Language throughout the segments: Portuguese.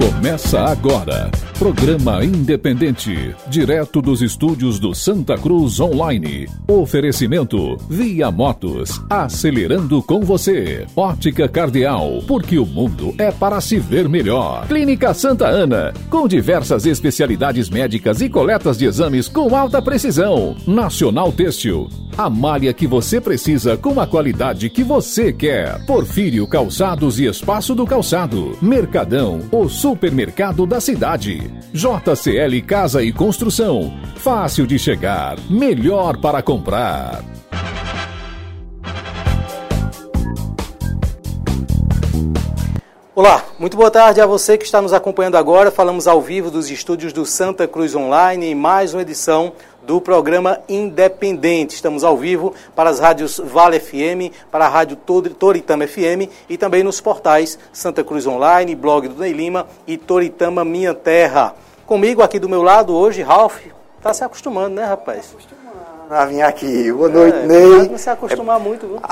Começa agora, programa independente, direto dos estúdios do Santa Cruz Online. Oferecimento Via Motos, acelerando com você. Ótica Cardeal, porque o mundo é para se ver melhor. Clínica Santa Ana, com diversas especialidades médicas e coletas de exames com alta precisão. Nacional Têxtil, a malha que você precisa com a qualidade que você quer. Porfírio Calçados e Espaço do Calçado. Mercadão, o supermercado da cidade. JCL Casa e Construção. Fácil de chegar, melhor para comprar. Olá, muito boa tarde a você que está nos acompanhando agora. Falamos ao vivo dos estúdios do Santa Cruz Online em mais uma edição do programa Independente. Estamos ao vivo para as rádios Vale FM, para a rádio Toritama FM e também nos portais Santa Cruz Online, blog do Ney Lima e Toritama Minha Terra. Comigo aqui do meu lado hoje, Ralf. Tá se acostumando, né, rapaz? A vir aqui. Boa noite, Ney. Não se acostumar muito, viu?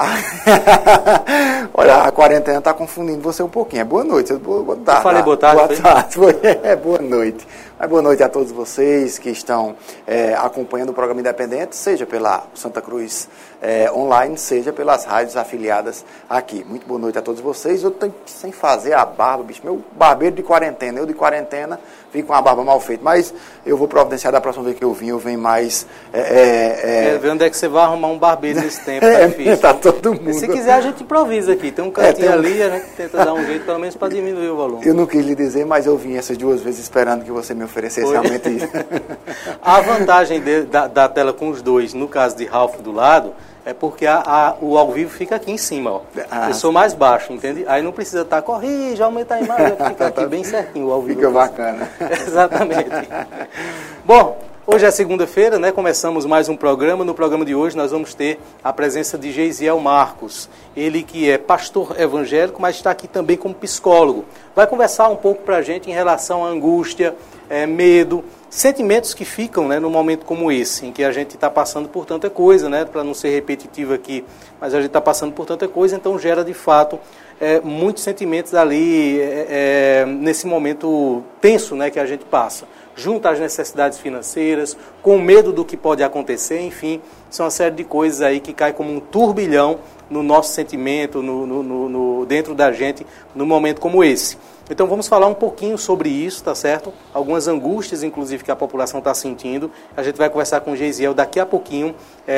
Olha, a quarentena está confundindo você um pouquinho. É boa noite. Boa tarde. Eu falei boa tarde. Boa tarde. Boa noite. Mas boa noite a todos vocês que estão acompanhando o programa Independente, seja pela Santa Cruz Online, seja pelas rádios afiliadas aqui. Muito boa noite a todos vocês. Eu estou sem fazer a barba, bicho. Meu barbeiro de quarentena. Eu de quarentena fico com a barba mal feita. Mas eu vou providenciar da próxima vez que eu venho mais... Ver onde é que você vai arrumar um barbeiro nesse tempo, tá difícil. Tá todo mundo. Se quiser, a gente improvisa aqui. Tem um cantinho ali, a gente tenta dar um jeito, pelo menos, para diminuir o volume. Eu não quis lhe dizer, mas eu vim essas duas vezes esperando que você me oferecesse realmente isso. A vantagem da tela com os dois, no caso de Ralf do lado, é porque o ao vivo fica aqui em cima, ó. Eu sou mais baixo, entende? Aí não precisa estar, corrija, aumenta a imagem, fica aqui bem certinho o ao vivo. Fica bacana. Exatamente. Bom, hoje é segunda-feira, né? Começamos mais um programa. No programa de hoje nós vamos ter a presença de Geisiel Marcos. Ele que é pastor evangélico, mas está aqui também como psicólogo. Vai conversar um pouco para a gente em relação à angústia, medo, sentimentos que ficam, né, num momento como esse, em que a gente está passando por tanta coisa, né, para não ser repetitivo aqui, mas a gente está passando por tanta coisa, então gera de fato muitos sentimentos ali nesse momento tenso, né, que a gente passa. Junto às necessidades financeiras, com medo do que pode acontecer, enfim, são uma série de coisas aí que cai como um turbilhão no nosso sentimento, dentro da gente, num momento como esse. Então vamos falar um pouquinho sobre isso, tá certo? Algumas angústias, inclusive, que a população está sentindo. A gente vai conversar com o Geisiel daqui a pouquinho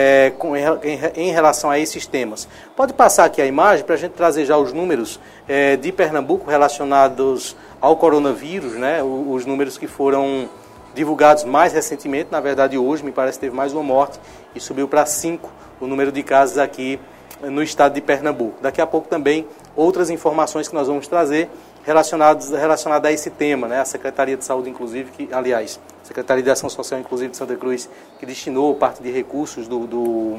em relação a esses temas. Pode passar aqui a imagem para a gente trazer já os números de Pernambuco relacionados ao coronavírus, né? Os números que foram divulgados mais recentemente, na verdade hoje, me parece que teve mais uma morte e subiu para 5 o número de casos aqui no estado de Pernambuco. Daqui a pouco também outras informações que nós vamos trazer relacionadas a esse tema, né? A Secretaria de Saúde, inclusive, a Secretaria de Ação Social, inclusive, de Santa Cruz, que destinou parte de recursos do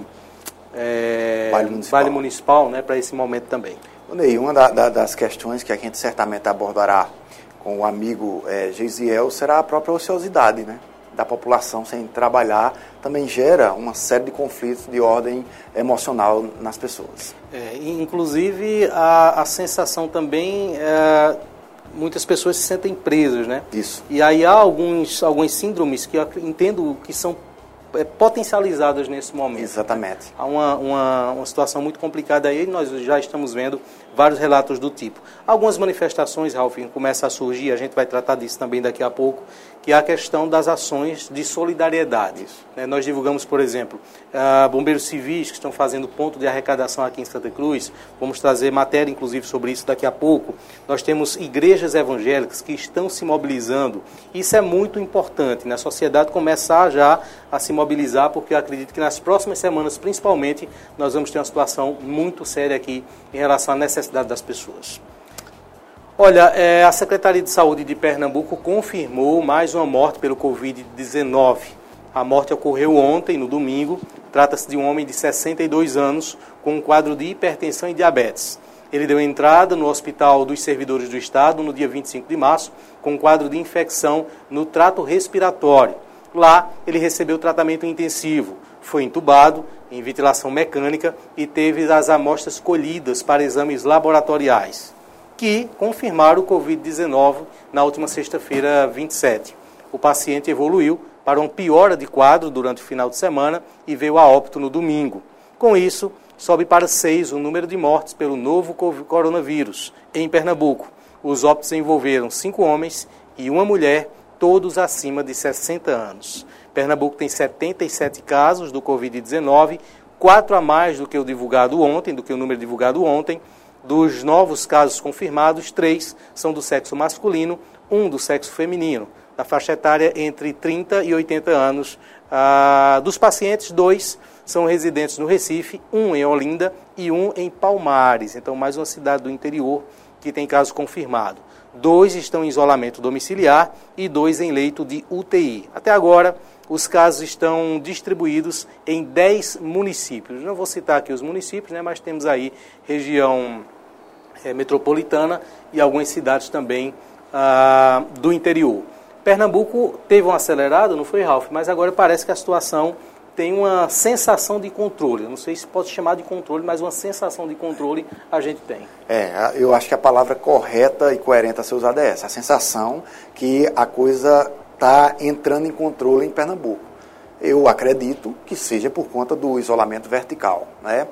Vale Municipal, né, para esse momento também. Ney, uma das questões que a gente certamente abordará com o amigo Geisiel será a própria ociosidade, né, da população sem trabalhar, também gera uma série de conflitos de ordem emocional nas pessoas. Inclusive, a sensação também, muitas pessoas se sentem presas, né? Isso. E aí há algumas síndromes que eu entendo que são potencializadas nesse momento. Exatamente. Há uma situação muito complicada aí, nós já estamos vendo vários relatos do tipo. Algumas manifestações, Ralf, começam a surgir, a gente vai tratar disso também daqui a pouco, que é a questão das ações de solidariedade. Nós divulgamos, por exemplo, bombeiros civis que estão fazendo ponto de arrecadação aqui em Santa Cruz, vamos trazer matéria, inclusive, sobre isso daqui a pouco. Nós temos igrejas evangélicas que estão se mobilizando. Isso é muito importante, né? A sociedade começar já a se mobilizar, porque eu acredito que nas próximas semanas, principalmente, nós vamos ter uma situação muito séria aqui em relação à necessidade das pessoas. Olha, a Secretaria de Saúde de Pernambuco confirmou mais uma morte pelo Covid-19. A morte ocorreu ontem, no domingo. Trata-se de um homem de 62 anos com um quadro de hipertensão e diabetes. Ele deu entrada no Hospital dos Servidores do Estado no dia 25 de março com um quadro de infecção no trato respiratório. Lá, ele recebeu tratamento intensivo, foi entubado em ventilação mecânica e teve as amostras colhidas para exames laboratoriais. que confirmaram o Covid-19 na última sexta-feira, 27. O paciente evoluiu para uma piora de quadro durante o final de semana e veio a óbito no domingo. Com isso, sobe para 6 o número de mortes pelo novo coronavírus em Pernambuco. Os óbitos envolveram 5 homens e uma mulher, todos acima de 60 anos. Pernambuco tem 77 casos do Covid-19, 4 a mais do que o número divulgado ontem. Dos novos casos confirmados, 3 são do sexo masculino, 1 do sexo feminino, na faixa etária entre 30 e 80 anos. Dos pacientes, 2 são residentes no Recife, 1 em Olinda e 1 em Palmares. Então, mais uma cidade do interior que tem caso confirmado. 2 estão em isolamento domiciliar e 2 em leito de UTI. Até agora, os casos estão distribuídos em 10 municípios. Não vou citar aqui os municípios, mas temos aí região metropolitana e algumas cidades também do interior. Pernambuco teve um acelerado, não foi, Ralf? Mas agora parece que a situação tem uma sensação de controle. Eu não sei se pode chamar de controle, mas uma sensação de controle a gente tem. Eu acho que a palavra correta e coerente a ser usada é essa. A sensação que a coisa está entrando em controle em Pernambuco. Eu acredito que seja por conta do isolamento vertical, né?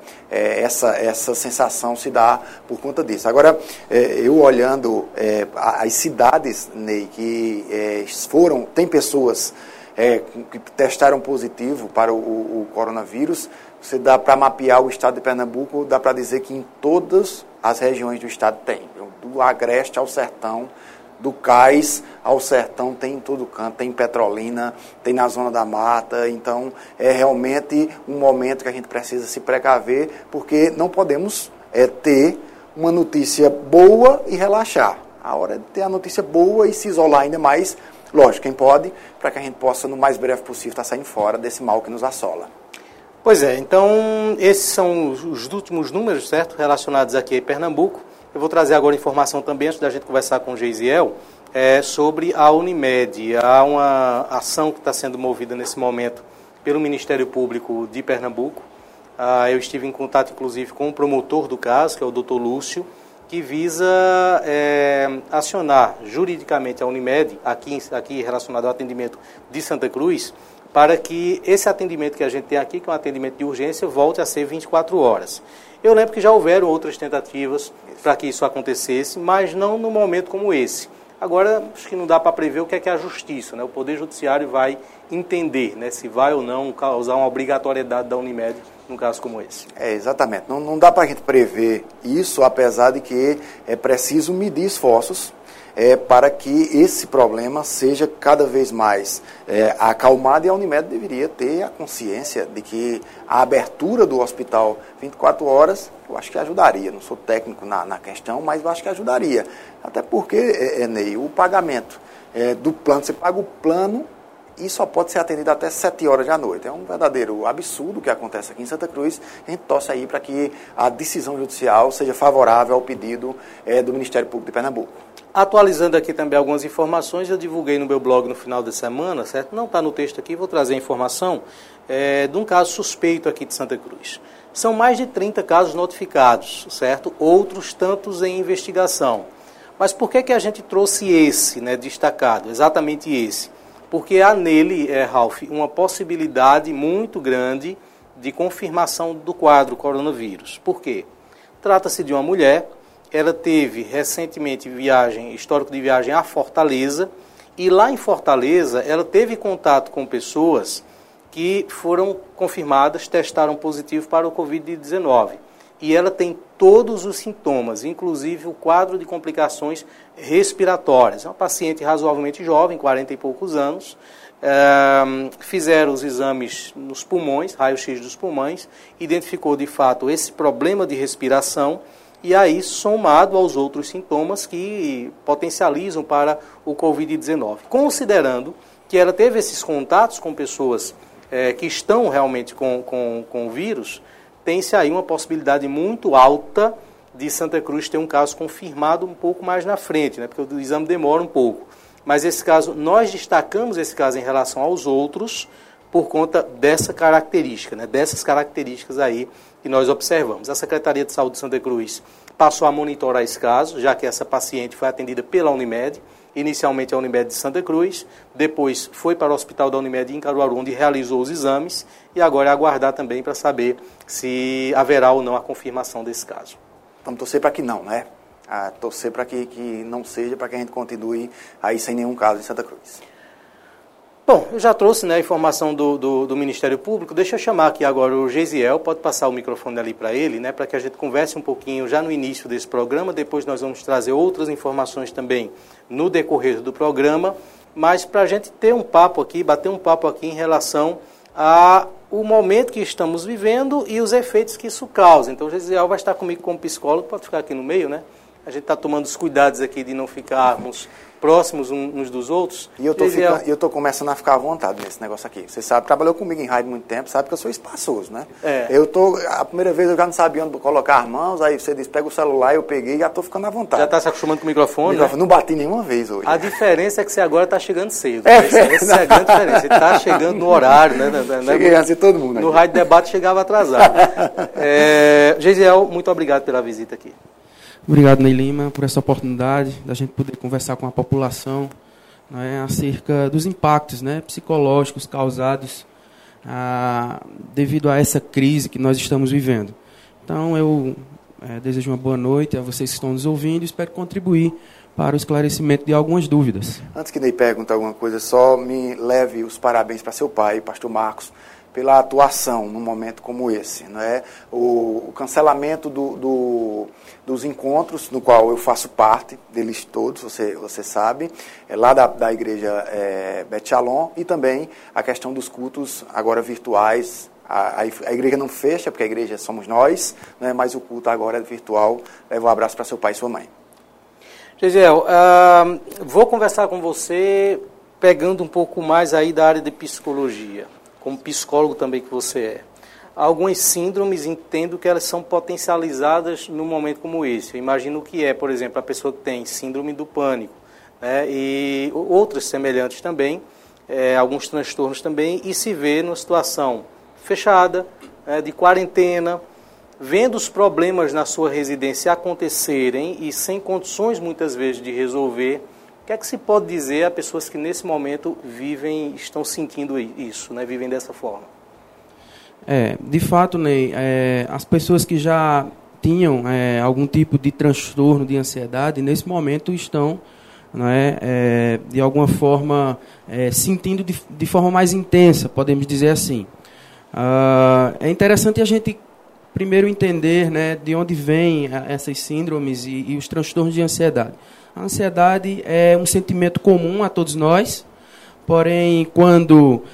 Essa sensação se dá por conta disso. Agora, eu olhando as cidades, Ney, que tem pessoas que testaram positivo para o coronavírus, você dá para mapear o estado de Pernambuco, dá para dizer que em todas as regiões do estado tem. Do Agreste ao Sertão, do Cais ao Sertão, tem em todo canto, tem em Petrolina, tem na Zona da Mata. Então, é realmente um momento que a gente precisa se precaver, porque não podemos ter uma notícia boa e relaxar. A hora de ter a notícia boa e se isolar ainda mais, lógico, quem pode, para que a gente possa, no mais breve possível, estar saindo fora desse mal que nos assola. Pois é, então, esses são os últimos números, certo, relacionados aqui em Pernambuco. Eu vou trazer agora informação também, antes da gente conversar com o Geisiel, sobre a Unimed. Há uma ação que está sendo movida nesse momento pelo Ministério Público de Pernambuco. Eu estive em contato, inclusive, com o promotor do caso, que é o Dr. Lúcio, que visa acionar juridicamente a Unimed, aqui relacionado ao atendimento de Santa Cruz, para que esse atendimento que a gente tem aqui, que é um atendimento de urgência, volte a ser 24 horas. Eu lembro que já houveram outras tentativas para que isso acontecesse, mas não num momento como esse. Agora, acho que não dá para prever o que é a justiça, né? O Poder Judiciário vai entender, né, se vai ou não causar uma obrigatoriedade da Unimed num caso como esse. Exatamente. Não dá para a gente prever isso, apesar de que é preciso medir esforços para que esse problema seja cada vez mais acalmado, e a Unimed deveria ter a consciência de que a abertura do hospital 24 horas, eu acho que ajudaria. Não sou técnico na questão, mas eu acho que ajudaria. Até porque, Ney, o pagamento do plano, você paga o plano e só pode ser atendido até 7 horas da noite. É um verdadeiro absurdo o que acontece aqui em Santa Cruz. A gente torce aí para que a decisão judicial seja favorável ao pedido do Ministério Público de Pernambuco. Atualizando aqui também algumas informações, eu divulguei no meu blog no final da semana, certo? Não está no texto aqui, vou trazer a informação de um caso suspeito aqui de Santa Cruz. São mais de 30 casos notificados, certo? Outros tantos em investigação. Mas por que a gente trouxe esse, né, destacado, exatamente esse? Porque há nele, Ralf, uma possibilidade muito grande de confirmação do quadro coronavírus. Por quê? Trata-se de uma mulher. Ela teve recentemente histórico de viagem à Fortaleza, e lá em Fortaleza ela teve contato com pessoas que foram confirmadas, testaram positivo para o Covid-19. E ela tem todos os sintomas, inclusive o quadro de complicações respiratórias. É uma paciente razoavelmente jovem, 40 e poucos anos. Fizeram os exames nos pulmões, raio-x dos pulmões, identificou de fato esse problema de respiração, e aí somado aos outros sintomas que potencializam para o Covid-19. Considerando que ela teve esses contatos com pessoas que estão realmente com o vírus, tem-se aí uma possibilidade muito alta de Santa Cruz ter um caso confirmado um pouco mais na frente, né, porque o exame demora um pouco. Mas esse caso, nós destacamos esse caso em relação aos outros por conta dessa característica, né, dessas características aí que nós observamos. A Secretaria de Saúde de Santa Cruz passou a monitorar esse caso, já que essa paciente foi atendida pela Unimed, inicialmente a Unimed de Santa Cruz, depois foi para o hospital da Unimed em Caruaru, onde realizou os exames, e agora é aguardar também para saber se haverá ou não a confirmação desse caso. Vamos torcer para que não, né? Torcer para que não seja, para que a gente continue aí sem nenhum caso em Santa Cruz. Bom, eu já trouxe, né, a informação do Ministério Público. Deixa eu chamar aqui agora o Geisiel, pode passar o microfone ali para ele, né, para que a gente converse um pouquinho já no início desse programa. Depois nós vamos trazer outras informações também no decorrer do programa, mas para a gente ter um papo aqui, bater um papo aqui em relação ao momento que estamos vivendo e os efeitos que isso causa. Então o Geisiel vai estar comigo como psicólogo, pode ficar aqui no meio, né? A gente está tomando os cuidados aqui de não ficarmos próximos uns dos outros. E eu estou começando a ficar à vontade nesse negócio aqui. Você sabe, trabalhou comigo em rádio muito tempo, sabe que eu sou espaçoso, né? A primeira vez eu já não sabia onde colocar as mãos, aí você disse, pega o celular, eu peguei e já estou ficando à vontade. Já está se acostumando com o microfone, né? Não bati nenhuma vez hoje. A diferença é que você agora está chegando cedo. Essa é a grande diferença. Você está chegando no horário, né? Cheguei assim todo mundo. No Rádio Debate chegava atrasado. Geisiel, muito obrigado pela visita aqui. Obrigado, Ney Lima, por essa oportunidade da gente poder conversar com a população, né, acerca dos impactos, né, psicológicos causados devido a essa crise que nós estamos vivendo. Então, eu desejo uma boa noite a vocês que estão nos ouvindo e espero contribuir para o esclarecimento de algumas dúvidas. Antes que Ney pergunte alguma coisa, só me leve os parabéns para seu pai, pastor Marcos, pela atuação num momento como esse, né? O cancelamento dos encontros, no qual eu faço parte deles todos, você sabe, lá da igreja Beth Shalom, e também a questão dos cultos agora virtuais. A igreja não fecha, porque a igreja somos nós, né? Mas o culto agora é virtual. Leva um abraço para seu pai e sua mãe. Geisiel, vou conversar com você pegando um pouco mais aí da área de psicologia, como psicólogo também que você é. Algumas síndromes, entendo que elas são potencializadas num momento como esse. Eu imagino que é, por exemplo, a pessoa que tem síndrome do pânico, né, e outras semelhantes também, alguns transtornos também, e se vê numa situação fechada, de quarentena, vendo os problemas na sua residência acontecerem e sem condições, muitas vezes, de resolver. O que é que se pode dizer a pessoas que nesse momento vivem, estão sentindo isso, né? Vivem dessa forma? De fato, Ney, as pessoas que já tinham algum tipo de transtorno de ansiedade, nesse momento estão, de alguma forma, sentindo de forma mais intensa, podemos dizer assim. É interessante a gente primeiro entender, né, de onde vêm essas síndromes e os transtornos de ansiedade. A ansiedade é um sentimento comum a todos nós, porém, quando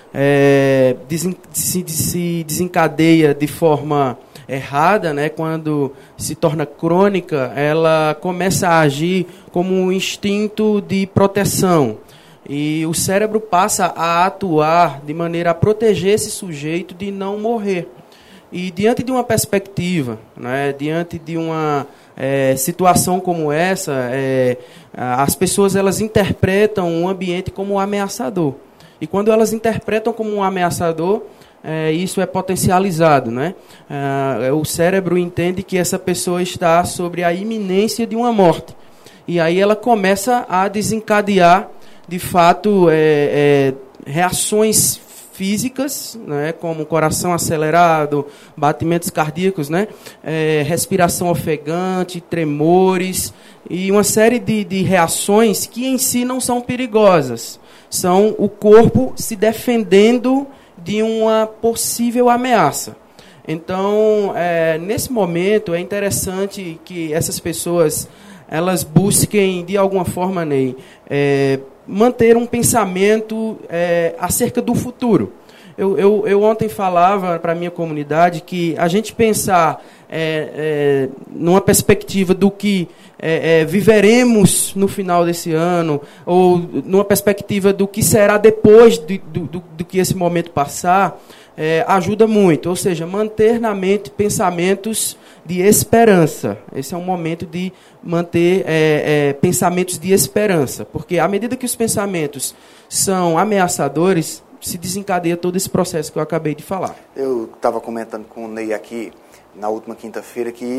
se desencadeia de forma errada, né, quando se torna crônica, ela começa a agir como um instinto de proteção. E o cérebro passa a atuar de maneira a proteger esse sujeito de não morrer. E diante de uma perspectiva, né, diante de uma situação como essa, as pessoas elas interpretam um ambiente como ameaçador. E quando elas interpretam como um ameaçador, isso é potencializado, né? O cérebro entende que essa pessoa está sobre a iminência de uma morte. E aí ela começa a desencadear, de fato, reações físicas, né, como coração acelerado, batimentos cardíacos, né, respiração ofegante, tremores e uma série de reações que em si não são perigosas. São o corpo se defendendo de uma possível ameaça. Então, nesse momento, é interessante que essas pessoas elas busquem, de alguma forma, Ney, manter um pensamento acerca do futuro. Eu ontem falava para a minha comunidade que a gente pensar numa perspectiva do que viveremos no final desse ano, ou numa perspectiva do que será depois do que esse momento passar, ajuda muito. Ou seja, manter na mente pensamentos de esperança. Esse é um momento de manter pensamentos de esperança, porque à medida que os pensamentos são ameaçadores, se desencadeia todo esse processo que eu acabei de falar. Eu estava comentando com o Ney aqui, na última quinta-feira, que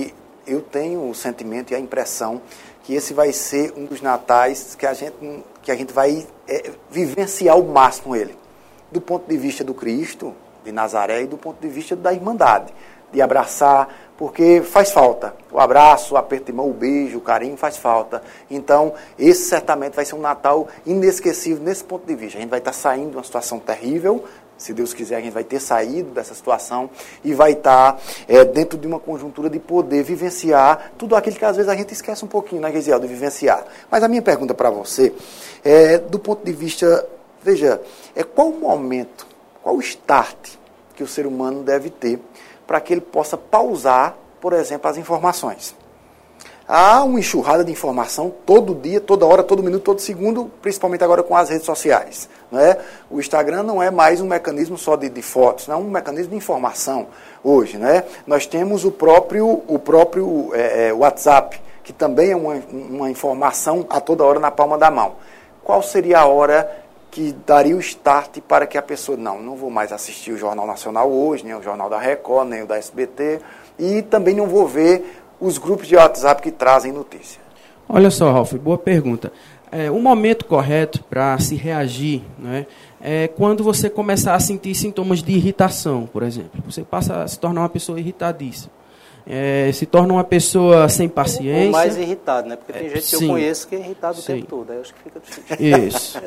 eu tenho o sentimento e a impressão que esse vai ser um dos natais que a gente vai vivenciar ao máximo ele. Do ponto de vista do Cristo, de Nazaré, e do ponto de vista da Irmandade, de abraçar, porque faz falta. O abraço, o aperto de mão, o beijo, o carinho faz falta. Então, esse certamente vai ser um Natal inesquecível nesse ponto de vista. A gente vai estar saindo de uma situação terrível, se Deus quiser, a gente vai ter saído dessa situação e vai estar dentro de uma conjuntura de poder vivenciar tudo aquilo que às vezes a gente esquece um pouquinho, né, Gesiel, de vivenciar. Mas a minha pergunta para você é, do ponto de vista, veja, qual o momento, qual o start que o ser humano deve ter para que ele possa pausar, por exemplo, as informações? Há uma enxurrada de informação todo dia, toda hora, todo minuto, todo segundo, principalmente agora com as redes sociais. Né? O Instagram não é mais um mecanismo só de fotos, não é um mecanismo de informação hoje. Né? Nós temos o próprio WhatsApp, que também é uma informação a toda hora na palma da mão. Qual seria a hora que daria o start para que a pessoa, não vou mais assistir o Jornal Nacional hoje, nem o Jornal da Record, nem o da SBT, e também não vou ver os grupos de WhatsApp que trazem notícia? Olha só, Ralf, boa pergunta. O momento correto para se reagir, né, é quando você começar a sentir sintomas de irritação, por exemplo. Você passa a se tornar uma pessoa irritadiça. Se torna uma pessoa sem paciência. Ou mais irritado, né? Porque tem gente que eu conheço que é irritado o tempo todo. Aí eu acho que fica difícil. Isso.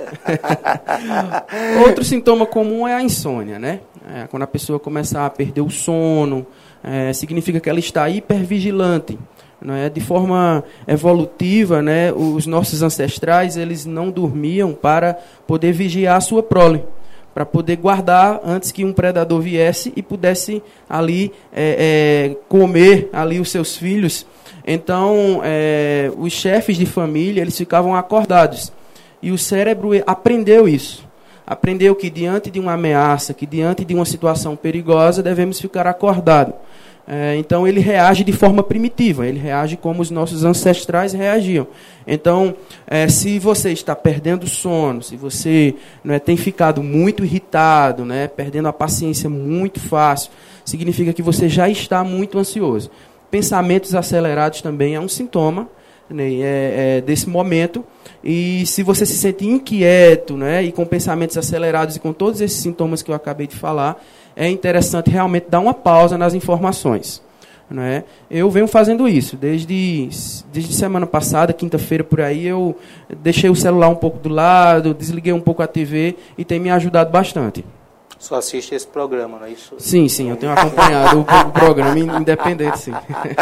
Outro sintoma comum é a insônia, né? Quando a pessoa começa a perder o sono, significa que ela está hipervigilante. Né? De forma evolutiva, né? Os nossos ancestrais, eles não dormiam para poder vigiar a sua prole, para poder guardar antes que um predador viesse e pudesse ali comer ali os seus filhos. Então, os chefes de família, eles ficavam acordados. E o cérebro aprendeu isso. Aprendeu que diante de uma ameaça, que diante de uma situação perigosa, devemos ficar acordados. Então, ele reage de forma primitiva, ele reage como os nossos ancestrais reagiam. Então, se você está perdendo sono, se você tem ficado muito irritado, perdendo a paciência muito fácil, significa que você já está muito ansioso. Pensamentos acelerados também é um sintoma desse momento. E se você se sente inquieto, e com pensamentos acelerados e com todos esses sintomas que eu acabei de falar, é interessante realmente dar uma pausa nas informações. Eu venho fazendo isso. Desde semana passada, quinta-feira, por aí, eu deixei o celular um pouco do lado, desliguei um pouco a TV e tem me ajudado bastante. Só assiste esse programa, não é isso? Sim, eu tenho acompanhado o programa independente, sim.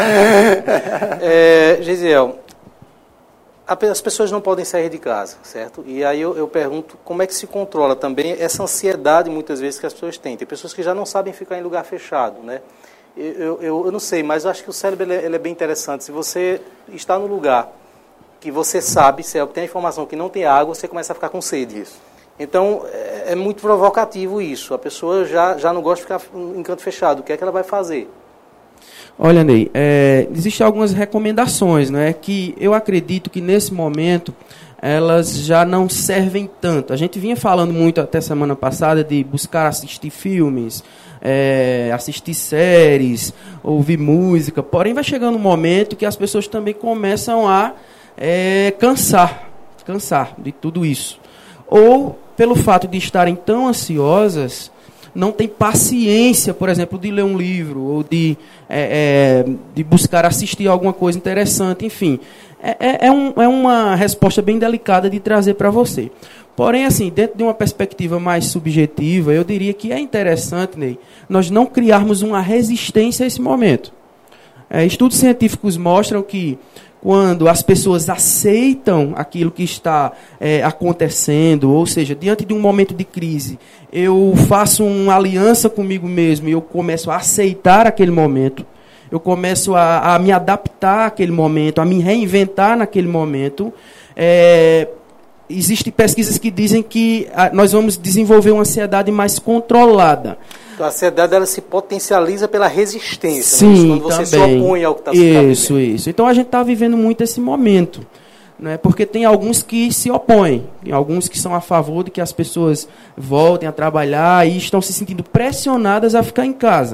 Gesiel, as pessoas não podem sair de casa, certo? E aí eu pergunto, como é que se controla também essa ansiedade, muitas vezes, que as pessoas têm? Tem pessoas que já não sabem ficar em lugar fechado, né? Eu não sei, mas eu acho que o cérebro ele é bem interessante. Se você está no lugar que você sabe, se tem a informação que não tem água, você começa a ficar com sede. Isso. Então, é muito provocativo isso. A pessoa já não gosta de ficar em canto fechado. O que é que ela vai fazer? Olha, Ney, existem algumas recomendações, que eu acredito que nesse momento elas já não servem tanto. A gente vinha falando muito até semana passada de buscar assistir filmes, assistir séries, ouvir música, porém vai chegando um momento que as pessoas também começam a cansar de tudo isso. Ou pelo fato de estarem tão ansiosas, não tem paciência, por exemplo, de ler um livro ou de buscar assistir alguma coisa interessante, enfim. É uma resposta bem delicada de trazer para você. Porém, assim, dentro de uma perspectiva mais subjetiva, eu diria que é interessante, Ney, nós não criarmos uma resistência a esse momento. Estudos científicos mostram que quando as pessoas aceitam aquilo que está acontecendo, ou seja, diante de um momento de crise, eu faço uma aliança comigo mesmo e eu começo a aceitar aquele momento, eu começo a me adaptar àquele momento, a me reinventar naquele momento. Existem pesquisas que dizem que nós vamos desenvolver uma ansiedade mais controlada. Então, a ansiedade ela se potencializa pela resistência. Sim, quando você se também. opõe ao que está se vivendo. Isso. Então a gente está vivendo muito esse momento. Porque tem alguns que se opõem, tem alguns que são a favor de que as pessoas voltem a trabalhar e estão se sentindo pressionadas a ficar em casa.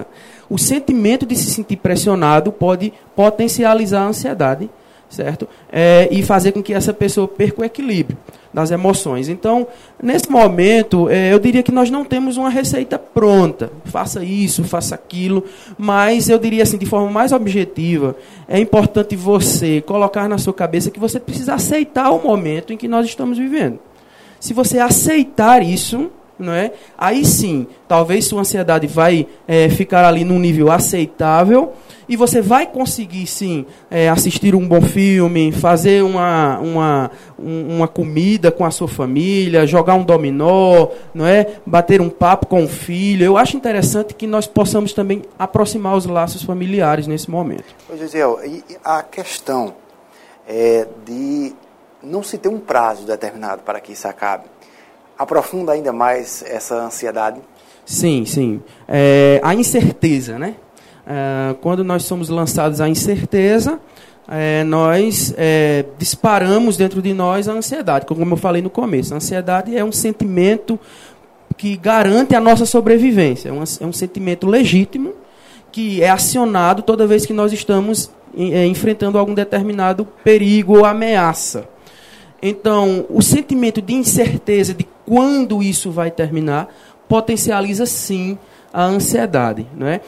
o sentimento de se sentir pressionado pode potencializar a ansiedade, certo? E fazer com que essa pessoa perca o equilíbrio das emoções. Então, nesse momento, eu diria que nós não temos uma receita pronta. Faça isso, faça aquilo, mas eu diria assim, de forma mais objetiva, é importante você colocar na sua cabeça que você precisa aceitar o momento em que nós estamos vivendo. Se você aceitar isso, não é? Aí sim, talvez sua ansiedade vai ficar ali num nível aceitável e você vai conseguir sim assistir um bom filme, fazer uma comida com a sua família, jogar um dominó, não é? Bater um papo com o filho. Eu acho interessante que nós possamos também aproximar os laços familiares nesse momento. Ô, Gesiel, e a questão de não se ter um prazo determinado para que isso acabe, aprofunda ainda mais essa ansiedade? Sim, sim. A incerteza, né? Quando nós somos lançados à incerteza, nós disparamos dentro de nós a ansiedade. Como eu falei no começo, a ansiedade é um sentimento que garante a nossa sobrevivência. É um sentimento legítimo que é acionado toda vez que nós estamos enfrentando algum determinado perigo ou ameaça. Então, o sentimento de incerteza de quando isso vai terminar potencializa, sim, a ansiedade, né?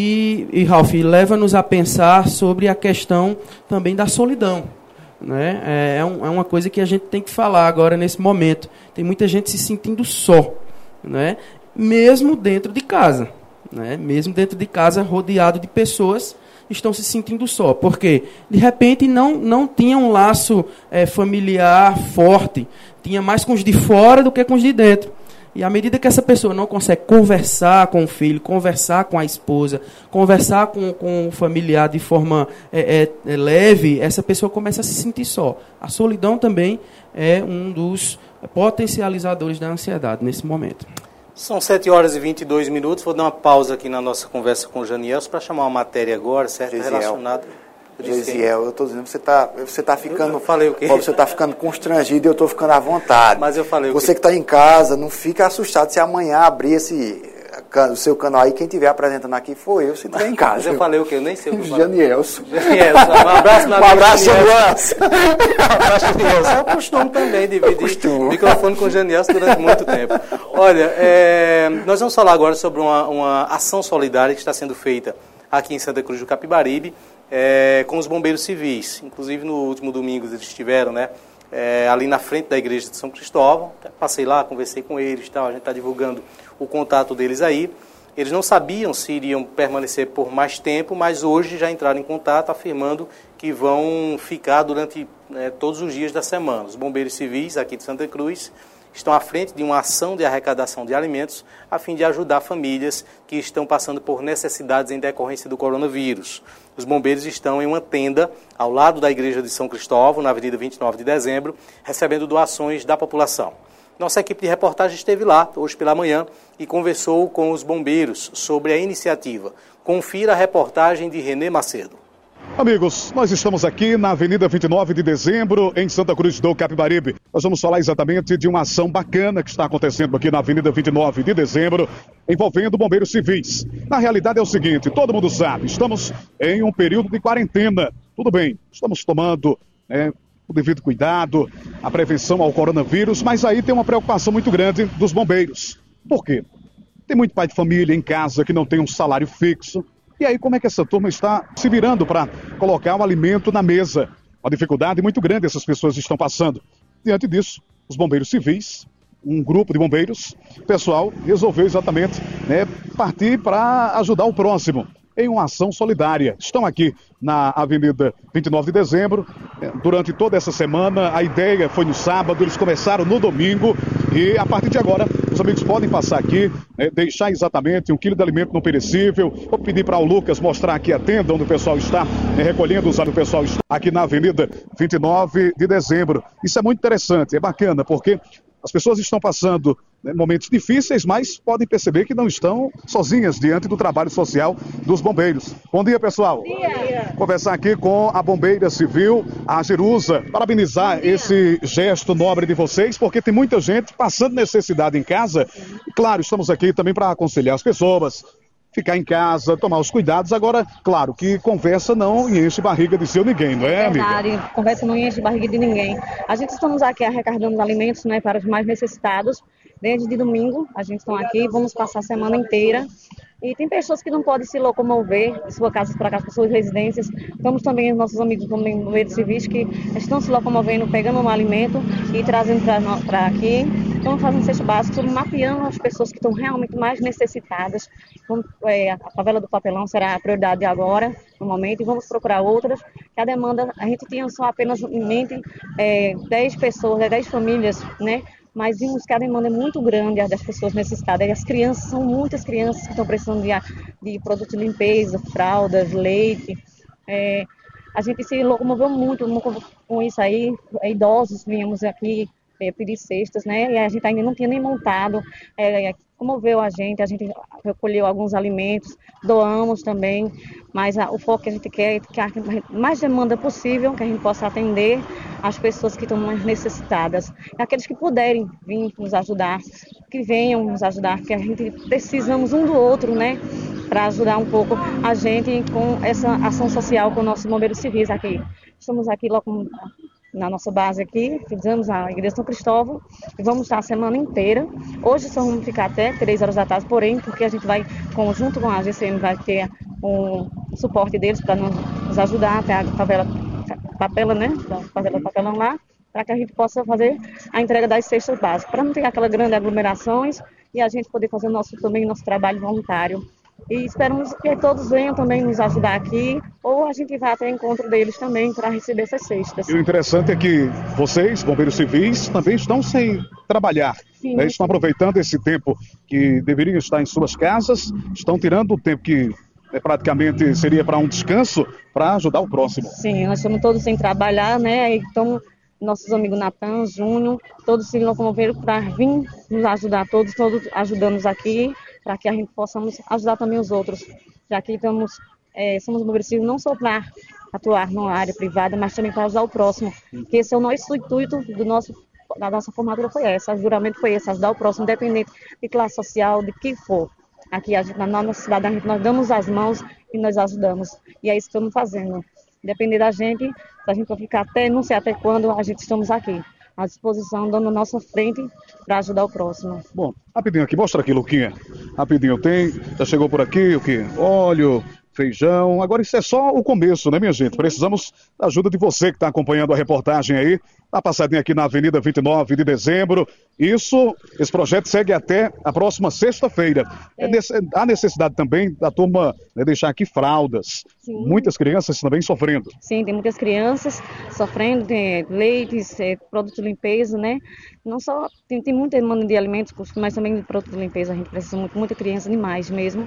E Ralf, leva-nos a pensar sobre a questão também da solidão, né? É uma coisa que a gente tem que falar agora nesse momento. Tem muita gente se sentindo só, né? Mesmo dentro de casa, né? Mesmo dentro de casa, rodeado de pessoas, estão se sentindo só, porque de repente não tinha um laço familiar forte, tinha mais com os de fora do que com os de dentro. E à medida que essa pessoa não consegue conversar com o filho, conversar com a esposa, conversar com o familiar de forma leve, essa pessoa começa a se sentir só. A solidão também é um dos potencializadores da ansiedade nesse momento. São 7 horas e 22 minutos. Vou dar uma pausa aqui na nossa conversa com o Janielson para chamar uma matéria agora, certo? Relacionada. Gesiel, eu estou dizendo, você tá ficando. Eu falei o quê? Você está ficando constrangido e eu estou ficando à vontade. Mas eu falei o quê? Você que está em casa, não fica assustado se amanhã abrir o seu canal aí, quem estiver apresentando aqui foi eu, se estiver em casa. Mas eu falei o quê? Eu nem sei o que eu falei. Janielson. Janielson, um abraço na Um abraço, Janielson. Um abraço, Janielson. É o costume também dividir microfone com o Janielson durante muito tempo. Olha, nós vamos falar agora sobre uma ação solidária que está sendo feita aqui em Santa Cruz do Capibaribe, com os bombeiros civis. Inclusive, no último domingo, eles estiveram, né, ali na frente da igreja de São Cristóvão. Passei lá, conversei com eles, tal. A gente está divulgando o contato deles aí. Eles não sabiam se iriam permanecer por mais tempo, mas hoje já entraram em contato afirmando que vão ficar durante todos os dias da semana. Os bombeiros civis aqui de Santa Cruz estão à frente de uma ação de arrecadação de alimentos a fim de ajudar famílias que estão passando por necessidades em decorrência do coronavírus. Os bombeiros estão em uma tenda ao lado da igreja de São Cristóvão, na Avenida 29 de Dezembro, recebendo doações da população. Nossa equipe de reportagem esteve lá hoje pela manhã e conversou com os bombeiros sobre a iniciativa. Confira a reportagem de Renê Macedo. Amigos, nós estamos aqui na Avenida 29 de Dezembro, em Santa Cruz do Capibaribe. Nós vamos falar exatamente de uma ação bacana que está acontecendo aqui na Avenida 29 de Dezembro, envolvendo bombeiros civis. Na realidade é o seguinte, todo mundo sabe, estamos em um período de quarentena. Tudo bem, estamos tomando o devido cuidado, a prevenção ao coronavírus, mas aí tem uma preocupação muito grande dos bombeiros. Por quê? Tem muito pai de família em casa que não tem um salário fixo. E aí, como é que essa turma está se virando para colocar o alimento na mesa? Uma dificuldade muito grande essas pessoas estão passando. Diante disso, os bombeiros civis, um grupo de bombeiros, o pessoal resolveu exatamente partir para ajudar o próximo em uma ação solidária. Estão aqui na Avenida 29 de Dezembro, durante toda essa semana. A ideia foi no sábado, eles começaram no domingo e a partir de agora os amigos podem passar aqui, deixar exatamente 1 quilo de alimento não perecível. Vou pedir para o Lucas mostrar aqui a tenda onde o pessoal está recolhendo, o pessoal está aqui na Avenida 29 de Dezembro. Isso é muito interessante, é bacana, porque as pessoas estão passando momentos difíceis, mas podem perceber que não estão sozinhas diante do trabalho social dos bombeiros. Bom dia, pessoal. Bom dia. Conversar aqui com a bombeira civil, a Jerusa, parabenizar esse gesto nobre de vocês, porque tem muita gente passando necessidade em casa. E, claro, estamos aqui também para aconselhar as pessoas, ficar em casa, tomar os cuidados. Agora, claro que conversa não enche barriga de seu ninguém, não é, amiga? Verdade, conversa não enche barriga de ninguém. A gente estamos aqui arrecadando alimentos, né, para os mais necessitados. Desde de domingo, a gente está aqui, vamos passar a semana inteira. E tem pessoas que não podem se locomover de sua casa para casa, para suas residências. Temos também os nossos amigos também no meio de civis que estão se locomovendo, pegando um alimento e trazendo para aqui. Estamos fazendo cesta básica, estamos mapeando as pessoas que estão realmente mais necessitadas. A favela do Papelão será a prioridade agora, no momento, e vamos procurar outras. Que a demanda, a gente tinha só apenas em mente 10 pessoas, 10 famílias, né? Mas vimos que a demanda é muito grande das pessoas necessitadas. E as crianças, são muitas crianças que estão precisando de produtos de limpeza, fraldas, leite. A gente se locomoveu muito com isso aí. Idosos viemos aqui pedir cestas, né? E a gente ainda não tinha nem montado. Comoveu a gente recolheu alguns alimentos, doamos também. Mas o foco que a gente quer é que a mais demanda possível, que a gente possa atender as pessoas que estão mais necessitadas. E aqueles que puderem vir nos ajudar, que venham nos ajudar, porque a gente precisamos um do outro, né? Para ajudar um pouco a gente com essa ação social com nossos bombeiros civis aqui. Estamos aqui logo na nossa base aqui, fizemos a Igreja São Cristóvão e vamos estar a semana inteira. Hoje só vamos ficar até 3 horas da tarde, porém, porque a gente vai, junto com a GCM, vai ter um suporte deles para nos ajudar até a favela Papela, né? Da favela Papelão lá, para que a gente possa fazer a entrega das cestas básicas, para não ter aquela grande aglomerações e a gente poder fazer nosso trabalho voluntário. E esperamos que todos venham também nos ajudar aqui, ou a gente vai até o encontro deles também para receber essas cestas. E o interessante é que vocês, bombeiros civis, também estão sem trabalhar. Sim, né? Estão aproveitando esse tempo que deveriam estar em suas casas, estão tirando o tempo que praticamente seria para um descanso, para ajudar o próximo. Sim, nós estamos todos sem trabalhar, né? Então, nossos amigos Natan, Júnior, todos se locomoveram para vir nos ajudar, todos ajudando-nos aqui, para que a gente possamos ajudar também os outros. Já que somos bombeiros civis não só para atuar na área privada, mas também para ajudar o próximo. Que esse é o nosso intuito da nossa formatura, foi essa, o juramento foi esse, ajudar o próximo, independente de classe social, de que for. Aqui na nossa cidade, nós damos as mãos e nós ajudamos. E é isso que estamos fazendo. Depender da gente, se a gente vai ficar até, não sei até quando, a gente estamos aqui, à disposição, dando a nossa frente para ajudar o próximo. Bom, rapidinho aqui, mostra aqui, Luquinha. Rapidinho, já chegou por aqui o quê? Óleo, feijão. Agora isso é só o começo, né, minha gente? Precisamos da ajuda de você que está acompanhando a reportagem aí. Tá passadinha aqui na Avenida 29 de Dezembro. Esse projeto segue até a próxima sexta-feira. Há necessidade também da turma deixar aqui fraldas. Sim. Muitas crianças também sofrendo. Sim, tem muitas crianças sofrendo, tem leites, produtos de limpeza, né? Não só, tem muita demanda de alimentos, mas também de produtos de limpeza. A gente precisa muita criança, demais mesmo.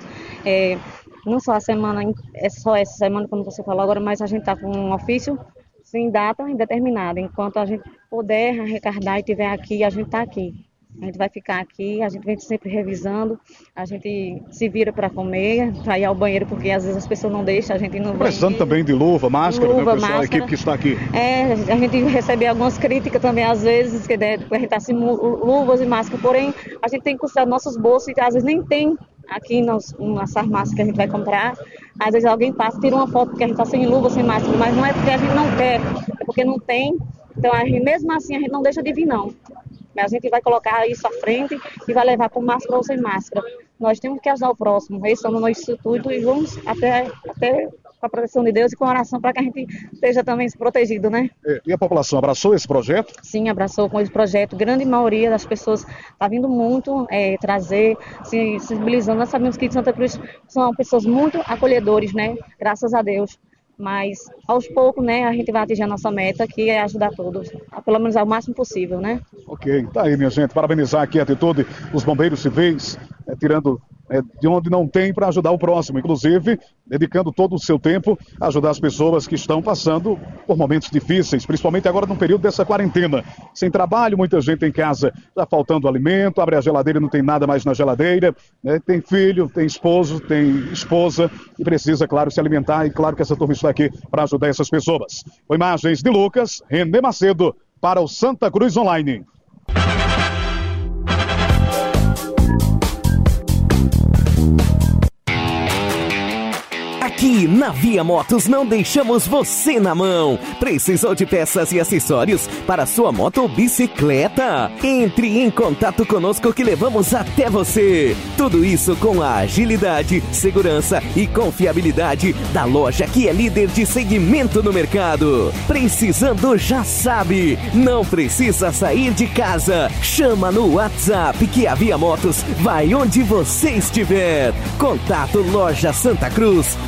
Não só a semana, é só essa semana, como você falou agora, mas a gente está com um ofício sem data indeterminada. Enquanto a gente puder arrecadar e estiver aqui, a gente está aqui. A gente vai ficar aqui, a gente vem sempre revisando, a gente se vira para comer, para ir ao banheiro, porque às vezes as pessoas não deixam a gente ir no banheiro. Precisando também de luva, máscara, né, pessoal, a equipe que está aqui. A gente recebe algumas críticas também, às vezes, que a gente está sem luvas e máscara, porém, a gente tem que considerar nossos bolsos e às vezes nem tem aqui nas farmácias que a gente vai comprar. Às vezes alguém passa, tira uma foto porque a gente está sem luva, sem máscara, mas não é porque a gente não quer, é porque não tem. Então, mesmo assim, a gente não deixa de vir, não. A gente vai colocar isso à frente e vai levar com máscara ou sem máscara. Nós temos que ajudar o próximo. Esse é o nosso intuito e vamos até com a proteção de Deus e com a oração para que a gente esteja também protegido, né? E a população abraçou esse projeto? Sim, abraçou com esse projeto. Grande maioria das pessoas está vindo muito trazer, se sensibilizando. Nós sabemos que Santa Cruz são pessoas muito acolhedores, né? Graças a Deus. Mas, aos poucos, né, a gente vai atingir a nossa meta, que é ajudar todos, pelo menos ao máximo possível, né? Ok, tá aí, minha gente. Parabenizar aqui a atitude dos bombeiros civis, tirando de onde não tem para ajudar o próximo, inclusive dedicando todo o seu tempo a ajudar as pessoas que estão passando por momentos difíceis, principalmente agora no período dessa quarentena. Sem trabalho, muita gente em casa, já faltando alimento, abre a geladeira e não tem nada mais na geladeira, né? Tem filho, tem esposo, tem esposa e precisa, claro, se alimentar, e claro que essa turma está aqui para ajudar essas pessoas. Com imagens de Lucas, René Macedo para o Santa Cruz Online. Aqui na Via Motos não deixamos você na mão. Precisou de peças e acessórios para sua moto ou bicicleta? Entre em contato conosco que levamos até você. Tudo isso com a agilidade, segurança e confiabilidade da loja que é líder de segmento no mercado. Precisando já sabe, não precisa sair de casa. Chama no WhatsApp que a Via Motos vai onde você estiver. Contato Loja Santa Cruz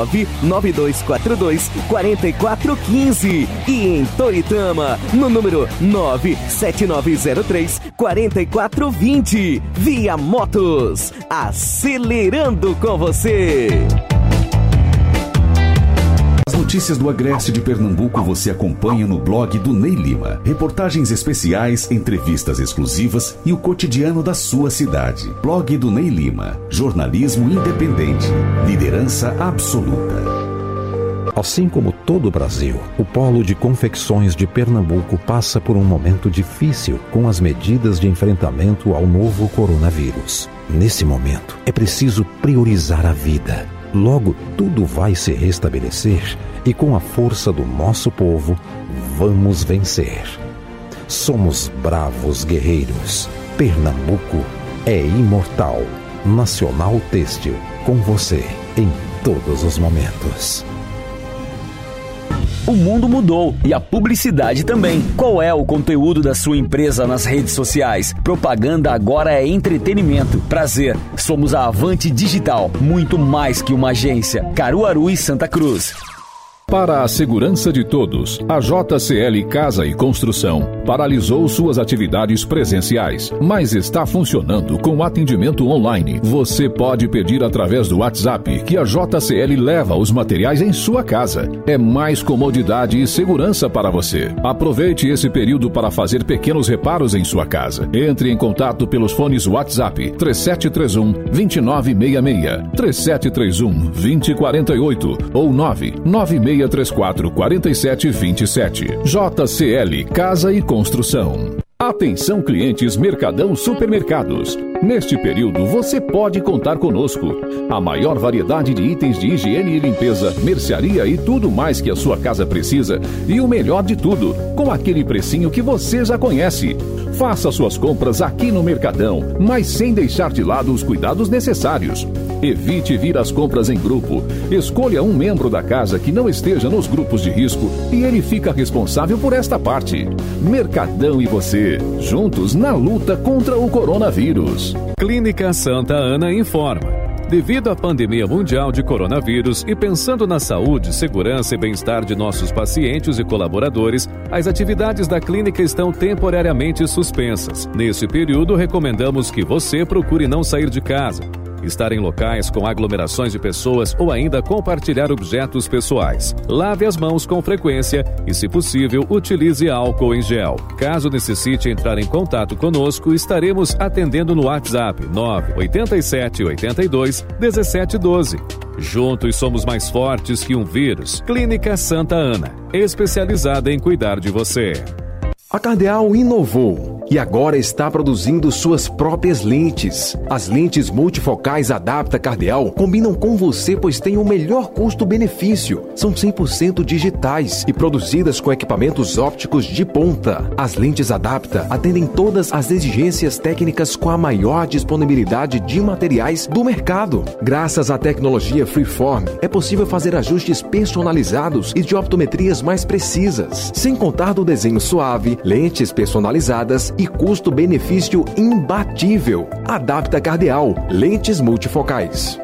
99242-4415 e em Toritama no número 97903-4420. Via Motos, acelerando com você. As notícias do Agreste de Pernambuco você acompanha no blog do Ney Lima. Reportagens especiais, entrevistas exclusivas e o cotidiano da sua cidade. Blog do Ney Lima. Jornalismo independente. Liderança absoluta. Assim como todo o Brasil, o Polo de Confecções de Pernambuco passa por um momento difícil com as medidas de enfrentamento ao novo coronavírus. Nesse momento, é preciso priorizar a vida. Logo, tudo vai se restabelecer e com a força do nosso povo, vamos vencer. Somos bravos guerreiros. Pernambuco é imortal. Nacional Têxtil, com você em todos os momentos. O mundo mudou e a publicidade também. Qual é o conteúdo da sua empresa nas redes sociais? Propaganda agora é entretenimento. Prazer, somos a Avante Digital, muito mais que uma agência. Caruaru e Santa Cruz. Para a segurança de todos, a JCL Casa e Construção paralisou suas atividades presenciais, mas está funcionando com atendimento online. Você pode pedir através do WhatsApp que a JCL leva os materiais em sua casa. É mais comodidade e segurança para você. Aproveite esse período para fazer pequenos reparos em sua casa. Entre em contato pelos fones WhatsApp 3731-2966, 3731-2048 ou 99634-4727. JCL Casa e Construção. Atenção clientes Mercadão Supermercados. Neste período você pode contar conosco. A maior variedade de itens de higiene e limpeza, mercearia e tudo mais que a sua casa precisa. E o melhor de tudo, com aquele precinho que você já conhece. Faça suas compras aqui no Mercadão, mas sem deixar de lado os cuidados necessários. Evite vir às compras em grupo. Escolha um membro da casa que não esteja nos grupos de risco e ele fica responsável por esta parte. Mercadão e você, juntos na luta contra o coronavírus. Clínica Santa Ana informa. Devido à pandemia mundial de coronavírus e pensando na saúde, segurança e bem-estar de nossos pacientes e colaboradores, as atividades da clínica estão temporariamente suspensas. Nesse período, recomendamos que você procure não sair de casa, estar em locais com aglomerações de pessoas ou ainda compartilhar objetos pessoais. Lave as mãos com frequência e, se possível, utilize álcool em gel. Caso necessite entrar em contato conosco, estaremos atendendo no WhatsApp 98782-1712. Juntos somos mais fortes que um vírus. Clínica Santa Ana, especializada em cuidar de você. A Cardeal inovou e agora está produzindo suas próprias lentes. As lentes multifocais Adapta Cardeal combinam com você, pois têm o melhor custo-benefício. São 100% digitais e produzidas com equipamentos ópticos de ponta. As lentes Adapta atendem todas as exigências técnicas com a maior disponibilidade de materiais do mercado. Graças à tecnologia Freeform, é possível fazer ajustes personalizados e de optometrias mais precisas, sem contar do desenho suave, lentes personalizadas e custo-benefício imbatível. Adapta Cardeal, lentes multifocais.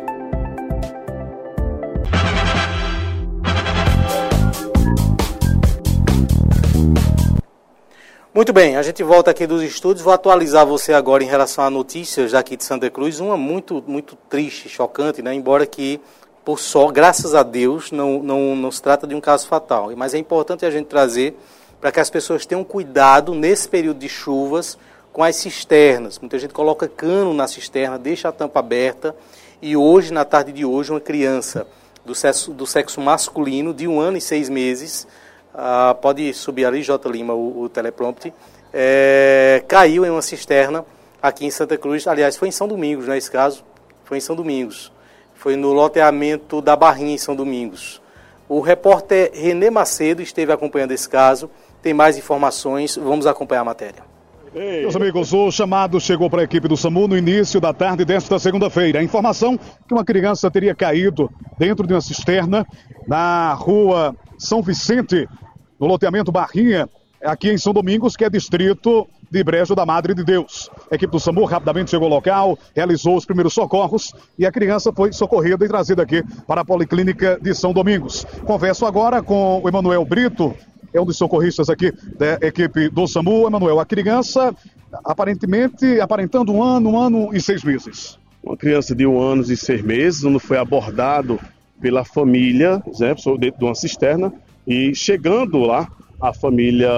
Muito bem, a gente volta aqui dos estúdios. Vou atualizar você agora em relação a notícias daqui de Santa Cruz. Uma muito triste, chocante, né? Embora que, por só, graças a Deus, não se trata de um caso fatal. Mas é importante a gente trazer para que as pessoas tenham cuidado nesse período de chuvas com as cisternas. Muita gente coloca cano na cisterna, deixa a tampa aberta. E hoje, na tarde de hoje, uma criança do sexo masculino, de 1 ano e 6 meses, pode subir ali, J. Lima, o teleprompter, caiu em uma cisterna aqui em Santa Cruz. Aliás, foi em São Domingos, não é esse caso? Foi em São Domingos. Foi no loteamento da Barrinha, em São Domingos. O repórter Renê Macedo esteve acompanhando esse caso. Tem mais informações, vamos acompanhar a matéria. Meus amigos, o chamado chegou para a equipe do SAMU no início da tarde desta segunda-feira. A informação que uma criança teria caído dentro de uma cisterna na rua São Vicente, no loteamento Barrinha, aqui em São Domingos, que é distrito de Brejo da Madre de Deus. A equipe do SAMU rapidamente chegou ao local, realizou os primeiros socorros e a criança foi socorrida e trazida aqui para a Policlínica de São Domingos. Converso agora com o Emanuel Brito, é um dos socorristas aqui da equipe do SAMU. Emanuel, a criança aparentemente aparentando 1 ano e 6 meses. Uma criança de 1 ano e 6 meses, onde foi abordado pela família, né, dentro de uma cisterna, e chegando lá, a família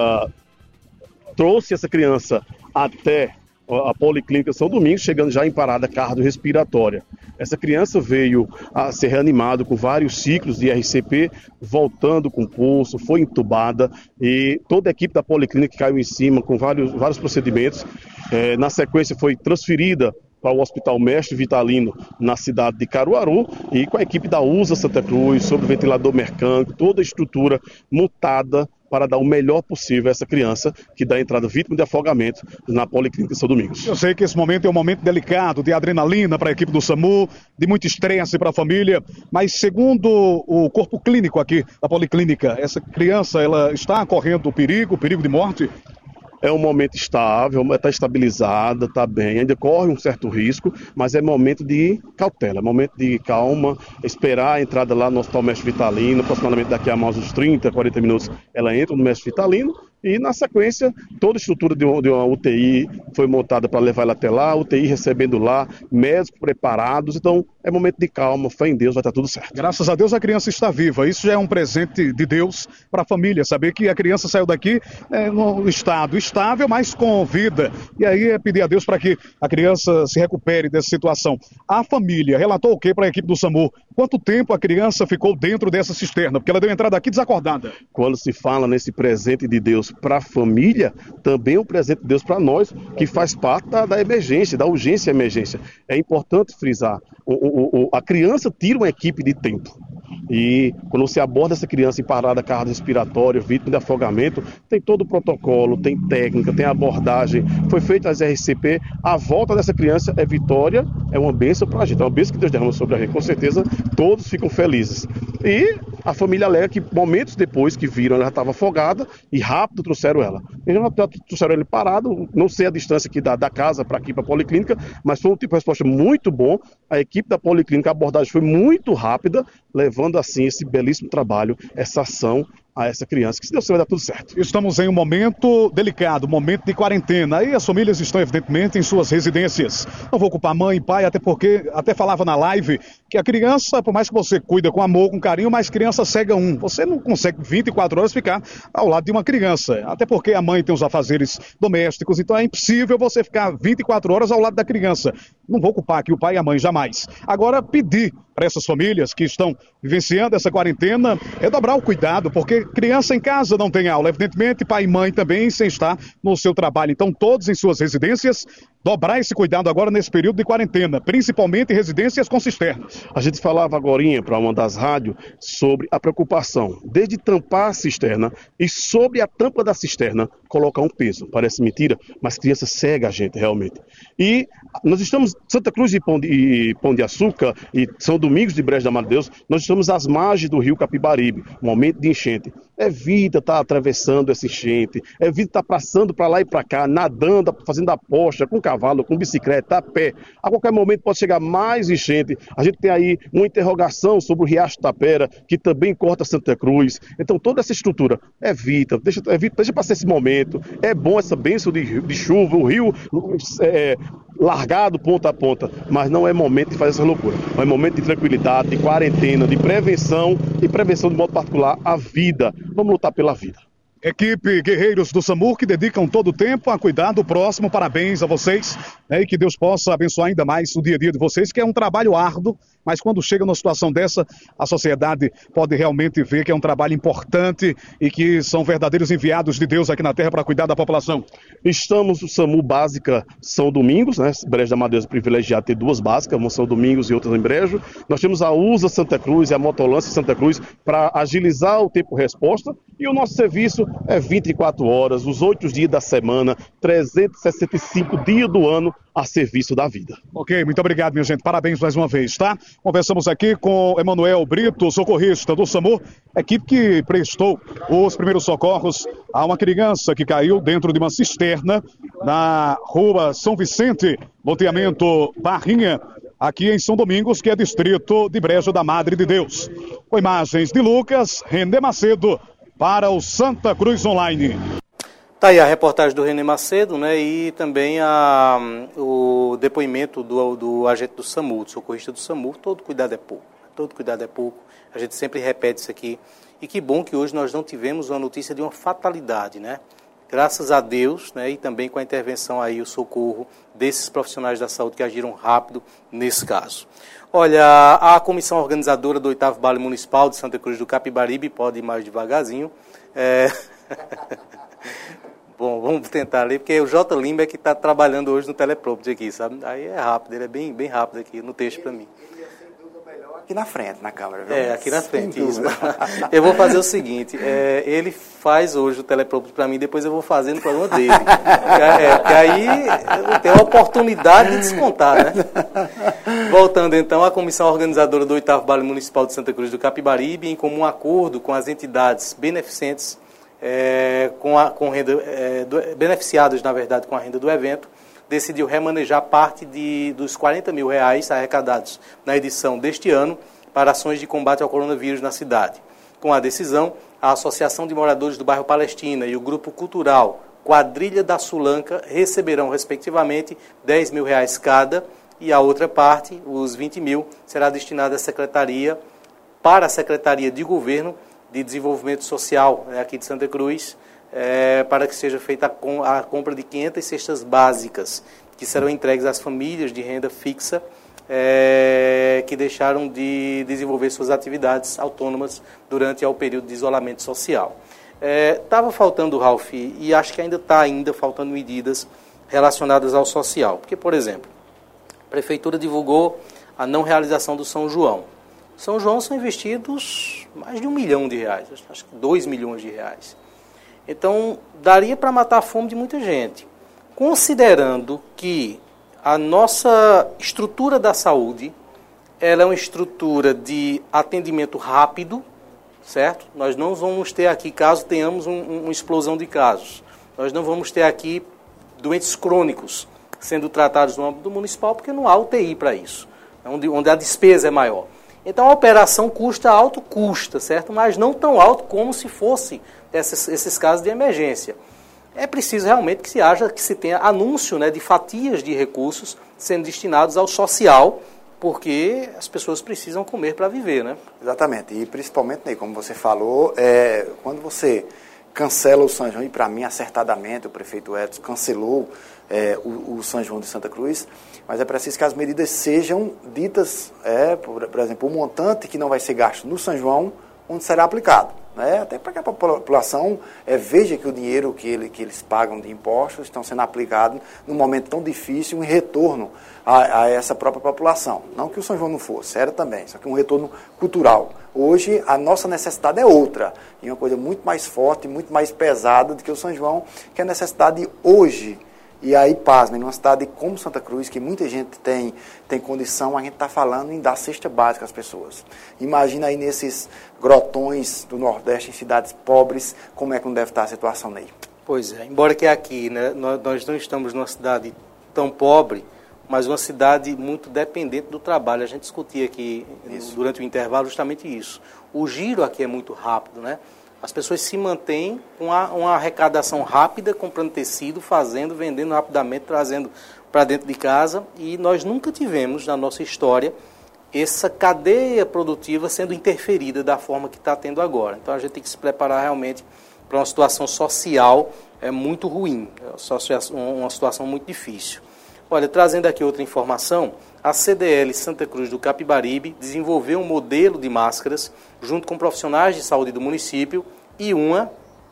trouxe essa criança até a Policlínica São Domingos, chegando já em parada cardiorrespiratória. Essa criança veio a ser reanimada com vários ciclos de RCP, voltando com pulso, foi entubada e toda a equipe da Policlínica caiu em cima com vários procedimentos. Na sequência foi transferida para o Hospital Mestre Vitalino, na cidade de Caruaru, e com a equipe da USA Santa Cruz, sobre o ventilador mecânico, toda a estrutura montada para dar o melhor possível a essa criança que dá entrada vítima de afogamento na Policlínica São Domingos. Eu sei que esse momento é um momento delicado, de adrenalina para a equipe do SAMU, de muito estresse para a família, mas segundo o corpo clínico aqui da Policlínica, essa criança ela está correndo perigo de morte? É um momento estável, está estabilizada, está bem, ainda corre um certo risco, mas é momento de cautela, momento de calma, esperar a entrada lá no Hospital Mestre Vitalino, aproximadamente daqui a mais uns 30, 40 minutos ela entra no Mestre Vitalino, e na sequência toda a estrutura de uma UTI foi montada para levar ela até lá, UTI recebendo lá, médicos preparados, então é momento de calma, fé em Deus, vai estar tudo certo. Graças a Deus a criança está viva, isso já é um presente de Deus para a família, saber que a criança saiu daqui no estado estável, mas com vida, e aí é pedir a Deus para que a criança se recupere dessa situação. A família relatou o que para a equipe do SAMU? Quanto tempo a criança ficou dentro dessa cisterna? Porque ela deu entrada aqui desacordada. Quando se fala nesse presente de Deus para a família, também é um presente de Deus para nós, que faz parte da emergência, da urgência e emergência. É importante frisar, a criança tira uma equipe de tempo. E quando você aborda essa criança em parada cardiorrespiratória, vítima de afogamento, tem todo o protocolo, tem técnica, tem abordagem, foi feita as RCP, a volta dessa criança é vitória, é uma bênção para a gente, é uma bênção que Deus derrama sobre a gente, com certeza todos ficam felizes. E a família alega que momentos depois que viram, ela já estava afogada e rápido trouxeram ela. Eles já trouxeram ele parado, não sei a distância aqui da casa para aqui para a Policlínica, mas foi um tipo de resposta muito bom, a equipe da Policlínica, a abordagem foi muito rápida, levando assim esse belíssimo trabalho, essa ação a essa criança, que se Deus quiser vai dar tudo certo. Estamos em um momento delicado, momento de quarentena, aí as famílias estão evidentemente em suas residências. Não vou culpar mãe e pai, até falava na live que a criança, por mais que você cuida com amor, com carinho, mas criança cega um. Você não consegue 24 horas ficar ao lado de uma criança, até porque a mãe tem os afazeres domésticos, então é impossível você ficar 24 horas ao lado da criança. Não vou culpar aqui o pai e a mãe, jamais. Agora, pedir para essas famílias que estão vivenciando essa quarentena é dobrar o cuidado, porque criança em casa não tem aula, evidentemente pai e mãe também sem estar no seu trabalho, então todos em suas residências, dobrar esse cuidado agora nesse período de quarentena, principalmente em residências com cisternas. A gente falava agorinha para uma das rádios sobre a preocupação, desde tampar a cisterna e sobre a tampa da cisterna colocar um peso, parece mentira, mas criança cega a gente realmente. E nós estamos, Santa Cruz e Pão de Açúcar e São Domingos de Brejo da Madre de Deus, nós estamos às margens do rio Capibaribe, momento de enchente. É vida estar atravessando essa enchente, é vida estar passando para lá e para cá, nadando, fazendo aposta, com cavalo, com bicicleta, a pé. A qualquer momento pode chegar mais enchente. A gente tem aí uma interrogação sobre o Riacho Tapera, que também corta Santa Cruz. Então toda essa estrutura, evita, deixa passar esse momento. É bom essa bênção de chuva, o rio largado ponta a ponta, mas não é momento de fazer essa loucura. É momento de tranquilidade, de quarentena, de prevenção, e prevenção de modo particular a vida. Vamos lutar pela vida. Equipe Guerreiros do SAMU que dedicam todo o tempo a cuidar do próximo. Parabéns a vocês, né? E que Deus possa abençoar ainda mais o dia a dia de vocês, que é um trabalho árduo, mas quando chega numa situação dessa, a sociedade pode realmente ver que é um trabalho importante e que são verdadeiros enviados de Deus aqui na Terra para cuidar da população. Estamos no SAMU básica São Domingos, né? Brejo da Madeira privilegiado ter 2 básicas, uma São Domingos e outra em Brejo. Nós temos a USA Santa Cruz e a Motolância Santa Cruz para agilizar o tempo-resposta, e o nosso serviço é 24 horas, os 8 dias da semana, 365 dias do ano a serviço da vida. Ok, muito obrigado, minha gente. Parabéns mais uma vez, tá? Conversamos aqui com Emanuel Brito, socorrista do SAMU, equipe que prestou os primeiros socorros a uma criança que caiu dentro de uma cisterna na rua São Vicente, loteamento Barrinha, aqui em São Domingos, que é distrito de Brejo da Madre de Deus. Com imagens de Lucas, René Macedo, para o Santa Cruz Online. Tá aí a reportagem do René Macedo, né, e também o depoimento do agente do SAMU, do socorrista do SAMU. Todo cuidado é pouco, todo cuidado é pouco. A gente sempre repete isso aqui. E que bom que hoje nós não tivemos uma notícia de uma fatalidade, né? Graças a Deus, né, e também com a intervenção aí, o socorro desses profissionais da saúde que agiram rápido nesse caso. Olha, a comissão organizadora do 8º Baile Municipal de Santa Cruz do Capibaribe, pode ir mais devagarzinho. Bom, vamos tentar ler, porque o J. Lima é que está trabalhando hoje no teleprompter aqui, sabe? Aí é rápido, ele é bem rápido aqui no texto para mim. Aqui na frente, na câmera, viu? Aqui na frente, isso. Eu vou fazer o seguinte, ele faz hoje o teleprompter para mim, depois eu vou fazer no programa dele. Porque aí eu tenho a oportunidade de descontar, né? Voltando então, a comissão organizadora do 8º Baile Municipal de Santa Cruz do Capibaribe, em comum acordo com as entidades beneficentes, beneficiadas, na verdade, com a renda do evento, decidiu remanejar parte dos R$40 mil arrecadados na edição deste ano para ações de combate ao coronavírus na cidade. Com a decisão, a Associação de Moradores do Bairro Palestina e o Grupo Cultural Quadrilha da Sulanca receberão, respectivamente, R$10 mil cada, e a outra parte, os 20 mil, será destinada para a Secretaria de Governo de Desenvolvimento Social, aqui de Santa Cruz, para que seja feita a compra de 500 cestas básicas, que serão entregues às famílias de renda fixa que deixaram de desenvolver suas atividades autônomas durante o período de isolamento social. Estava faltando, Ralf, e acho que ainda está faltando medidas relacionadas ao social. Porque, por exemplo, a Prefeitura divulgou a não realização do São João. São João são investidos mais de R$1 milhão, acho que R$2 milhões. Então, daria para matar a fome de muita gente. Considerando que a nossa estrutura da saúde, ela é uma estrutura de atendimento rápido, certo? Nós não vamos ter aqui, caso tenhamos uma explosão de casos, nós não vamos ter aqui doentes crônicos sendo tratados no âmbito municipal, porque não há UTI para isso, onde a despesa é maior. Então, a operação custa, certo? Mas não tão alto como se fosse esses casos de emergência. É preciso realmente que se tenha anúncio, né, de fatias de recursos sendo destinados ao social, porque as pessoas precisam comer para viver, né? Exatamente. E principalmente, Ney, como você falou, quando você cancela o São João, e para mim, acertadamente, o prefeito Edson cancelou o São João de Santa Cruz, mas é preciso que as medidas sejam ditas, por exemplo, o montante que não vai ser gasto no São João, onde será aplicado. Até para que a população veja que o dinheiro que eles pagam de impostos estão sendo aplicados num momento tão difícil, em retorno a essa própria população. Não que o São João não fosse, era também, só que um retorno cultural. Hoje, a nossa necessidade é outra, e uma coisa muito mais forte, muito mais pesada do que o São João, que é a necessidade hoje. E aí, pasmem, numa cidade como Santa Cruz, que muita gente tem condição, a gente está falando em dar cesta básica às pessoas. Imagina aí nesses grotões do Nordeste, em cidades pobres, como é que não deve estar a situação, Ney? Pois é, embora que aqui, né, nós não estamos numa cidade tão pobre, mas uma cidade muito dependente do trabalho. A gente discutia aqui durante o intervalo justamente isso. O giro aqui é muito rápido, né? As pessoas se mantêm com uma arrecadação rápida, comprando tecido, fazendo, vendendo rapidamente, trazendo para dentro de casa. E nós nunca tivemos, na nossa história, essa cadeia produtiva sendo interferida da forma que está tendo agora. Então, a gente tem que se preparar realmente para uma situação social muito ruim, uma situação muito difícil. Olha, trazendo aqui outra informação, a CDL Santa Cruz do Capibaribe desenvolveu um modelo de máscaras junto com profissionais de saúde do município e uma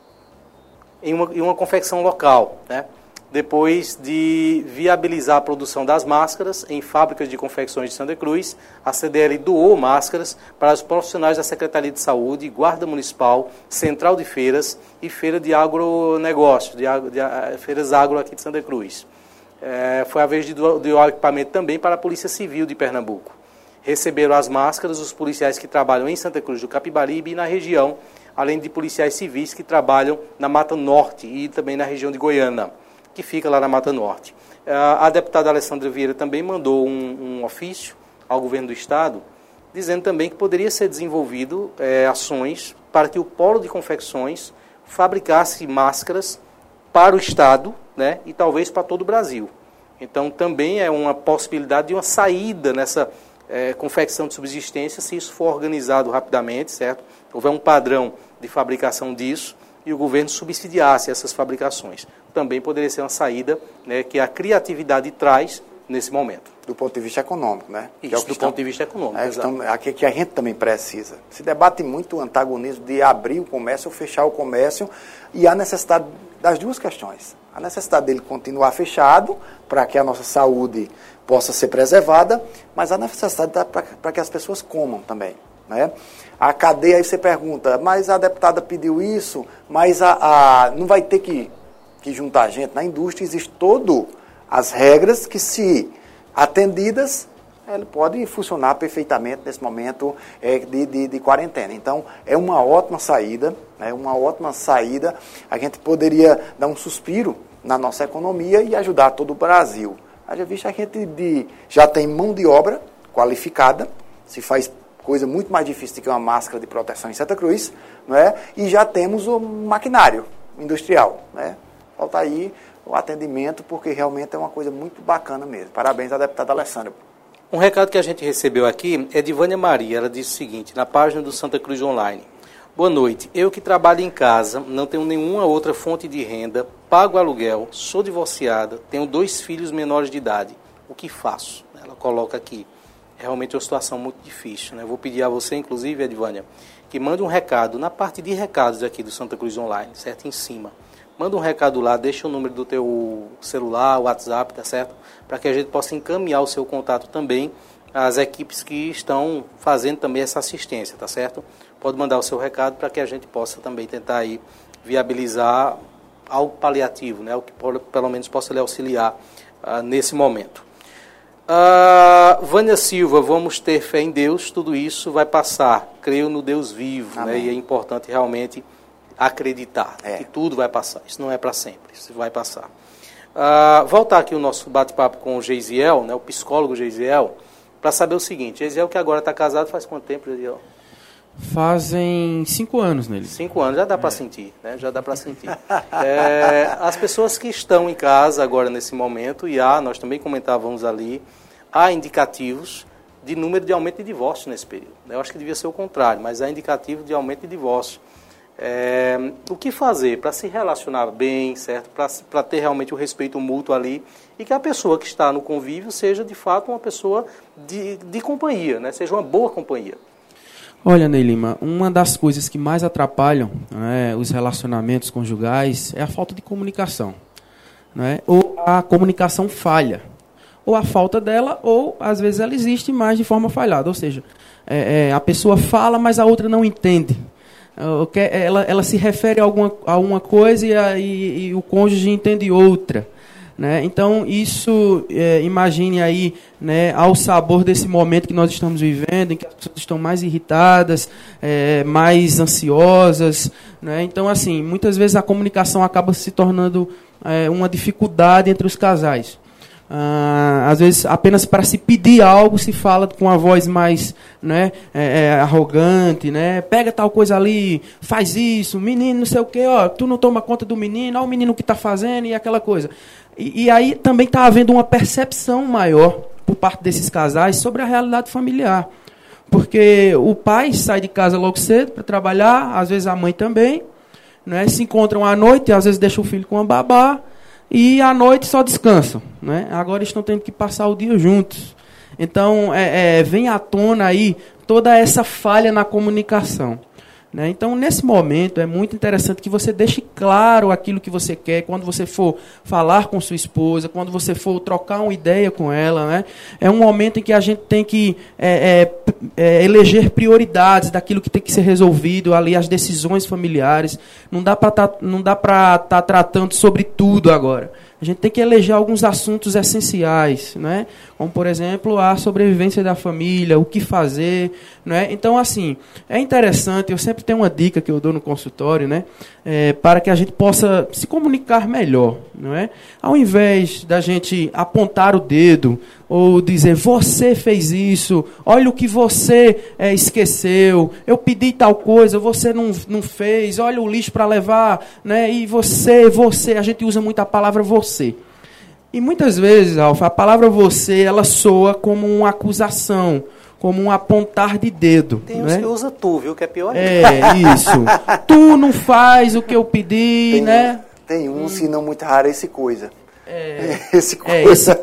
confecção local, né? Depois de viabilizar a produção das máscaras em fábricas de confecções de Santa Cruz, a CDL doou máscaras para os profissionais da Secretaria de Saúde, Guarda Municipal, Central de Feiras e Feira de Agronegócio, Feiras Agro aqui de Santa Cruz. Foi a vez de doar equipamento também para a Polícia Civil de Pernambuco. Receberam as máscaras os policiais que trabalham em Santa Cruz do Capibaribe e na região, além de policiais civis que trabalham na Mata Norte e também na região de Goiânia, que fica lá na Mata Norte. A deputada Alessandra Vieira também mandou um ofício ao governo do Estado, dizendo também que poderia ser desenvolvido ações para que o Polo de Confecções fabricasse máscaras para o Estado, né, e talvez para todo o Brasil. Então, também é uma possibilidade de uma saída nessa confecção de subsistência, se isso for organizado rapidamente, certo? Houver um padrão de fabricação disso e o governo subsidiasse essas fabricações. Também poderia ser uma saída, né, que a criatividade traz nesse momento. Do ponto de vista econômico, né? Isso, do ponto de vista econômico, que a gente também precisa. Se debate muito o antagonismo de abrir o comércio ou fechar o comércio e a necessidade das duas questões. A necessidade dele continuar fechado para que a nossa saúde possa ser preservada, mas a necessidade para que as pessoas comam também, né? A cadeia, aí você pergunta, mas a deputada pediu isso, mas não vai ter que juntar gente. Na indústria existem todas as regras que, se atendidas, ele pode funcionar perfeitamente nesse momento de quarentena. Então, é uma ótima saída, né? Uma ótima saída. A gente poderia dar um suspiro na nossa economia e ajudar todo o Brasil. Haja visto, a gente já tem mão de obra qualificada, se faz coisa muito mais difícil do que uma máscara de proteção em Santa Cruz, não é? E já temos o maquinário industrial, né? Falta aí o atendimento, porque realmente é uma coisa muito bacana mesmo. Parabéns à deputada Alessandra. Um recado que a gente recebeu aqui é de Vânia Maria. Ela disse o seguinte, na página do Santa Cruz Online. Boa noite. Eu que trabalho em casa, não tenho nenhuma outra fonte de renda, pago aluguel, sou divorciada, tenho 2 filhos menores de idade. O que faço? Ela coloca aqui. É realmente uma situação muito difícil, né? Vou pedir a você, inclusive, Edvânia, que mande um recado na parte de recados aqui do Santa Cruz Online, certo? Em cima. Manda um recado lá, deixa o número do teu celular, WhatsApp, tá certo? Para que a gente possa encaminhar o seu contato também às equipes que estão fazendo também essa assistência, tá certo? Pode mandar o seu recado para que a gente possa também tentar aí viabilizar algo paliativo, né? O que pelo menos possa lhe auxiliar nesse momento. Vânia Silva, vamos ter fé em Deus, tudo isso vai passar, creio no Deus vivo, né? E é importante realmente acreditar que tudo vai passar, isso não é para sempre, isso vai passar. Voltar aqui o nosso bate-papo com o Geisiel, né, o psicólogo Geisiel, para saber o seguinte, Geisiel que agora está casado faz quanto tempo, Geisiel? Fazem 5 anos nele. 5 anos, já dá para sentir, né? Já dá para sentir. As pessoas que estão em casa agora nesse momento, e nós também comentávamos ali, há indicativos de número de aumento de divórcio nesse período. Eu acho que devia ser o contrário, mas há indicativo de aumento de divórcio. O que fazer para se relacionar bem, certo? Para ter realmente o respeito mútuo ali e que a pessoa que está no convívio seja de fato uma pessoa de companhia, né? Seja uma boa companhia. Olha, Ney Lima, uma das coisas que mais atrapalham, né, os relacionamentos conjugais é a falta de comunicação, né? Ou a comunicação falha, ou a falta dela, ou às vezes ela existe, mas de forma falhada, ou seja, a pessoa fala, mas a outra não entende. Ela se refere a uma coisa e o cônjuge entende outra, né? Então, isso, imagine aí, né, ao sabor desse momento que nós estamos vivendo, em que as pessoas estão mais irritadas, mais ansiosas, né? Então, assim, muitas vezes a comunicação acaba se tornando uma dificuldade entre os casais. Às vezes, apenas para se pedir algo, se fala com a voz mais, né, arrogante, né? Pega tal coisa ali, faz isso, menino, não sei o quê, ó, tu não toma conta do menino, ó, o menino que está fazendo e aquela coisa. E aí também está havendo uma percepção maior por parte desses casais sobre a realidade familiar. Porque o pai sai de casa logo cedo para trabalhar, às vezes a mãe também, né, se encontram à noite, às vezes deixam o filho com a babá, e à noite só descansam, né? Agora estão tendo que passar o dia juntos. Então, vem à tona aí toda essa falha na comunicação. Né? Então, nesse momento, é muito interessante que você deixe claro aquilo que você quer, quando você for falar com sua esposa, quando você for trocar uma ideia com ela. Né? É um momento em que a gente tem que eleger prioridades daquilo que tem que ser resolvido, ali as decisões familiares. Não dá para estar tratando sobre tudo agora. A gente tem que eleger alguns assuntos essenciais, né? Como, por exemplo, a sobrevivência da família, o que fazer. Né? Então, assim, é interessante, eu sempre tenho uma dica que eu dou no consultório, né? Para que a gente possa se comunicar melhor. Não é? Ao invés da gente apontar o dedo ou dizer, você fez isso, olha o que você esqueceu, eu pedi tal coisa, você não fez, olha o lixo para levar, né? E você, a gente usa muito a palavra você. E muitas vezes, Alfa, a palavra você, ela soa como uma acusação, como um apontar de dedo. Tem uns que usa tu, viu, que é pior. Isso. Tu não faz o que eu pedi, né? Tem uns, se não muito raro, esse coisa. Esse coisa.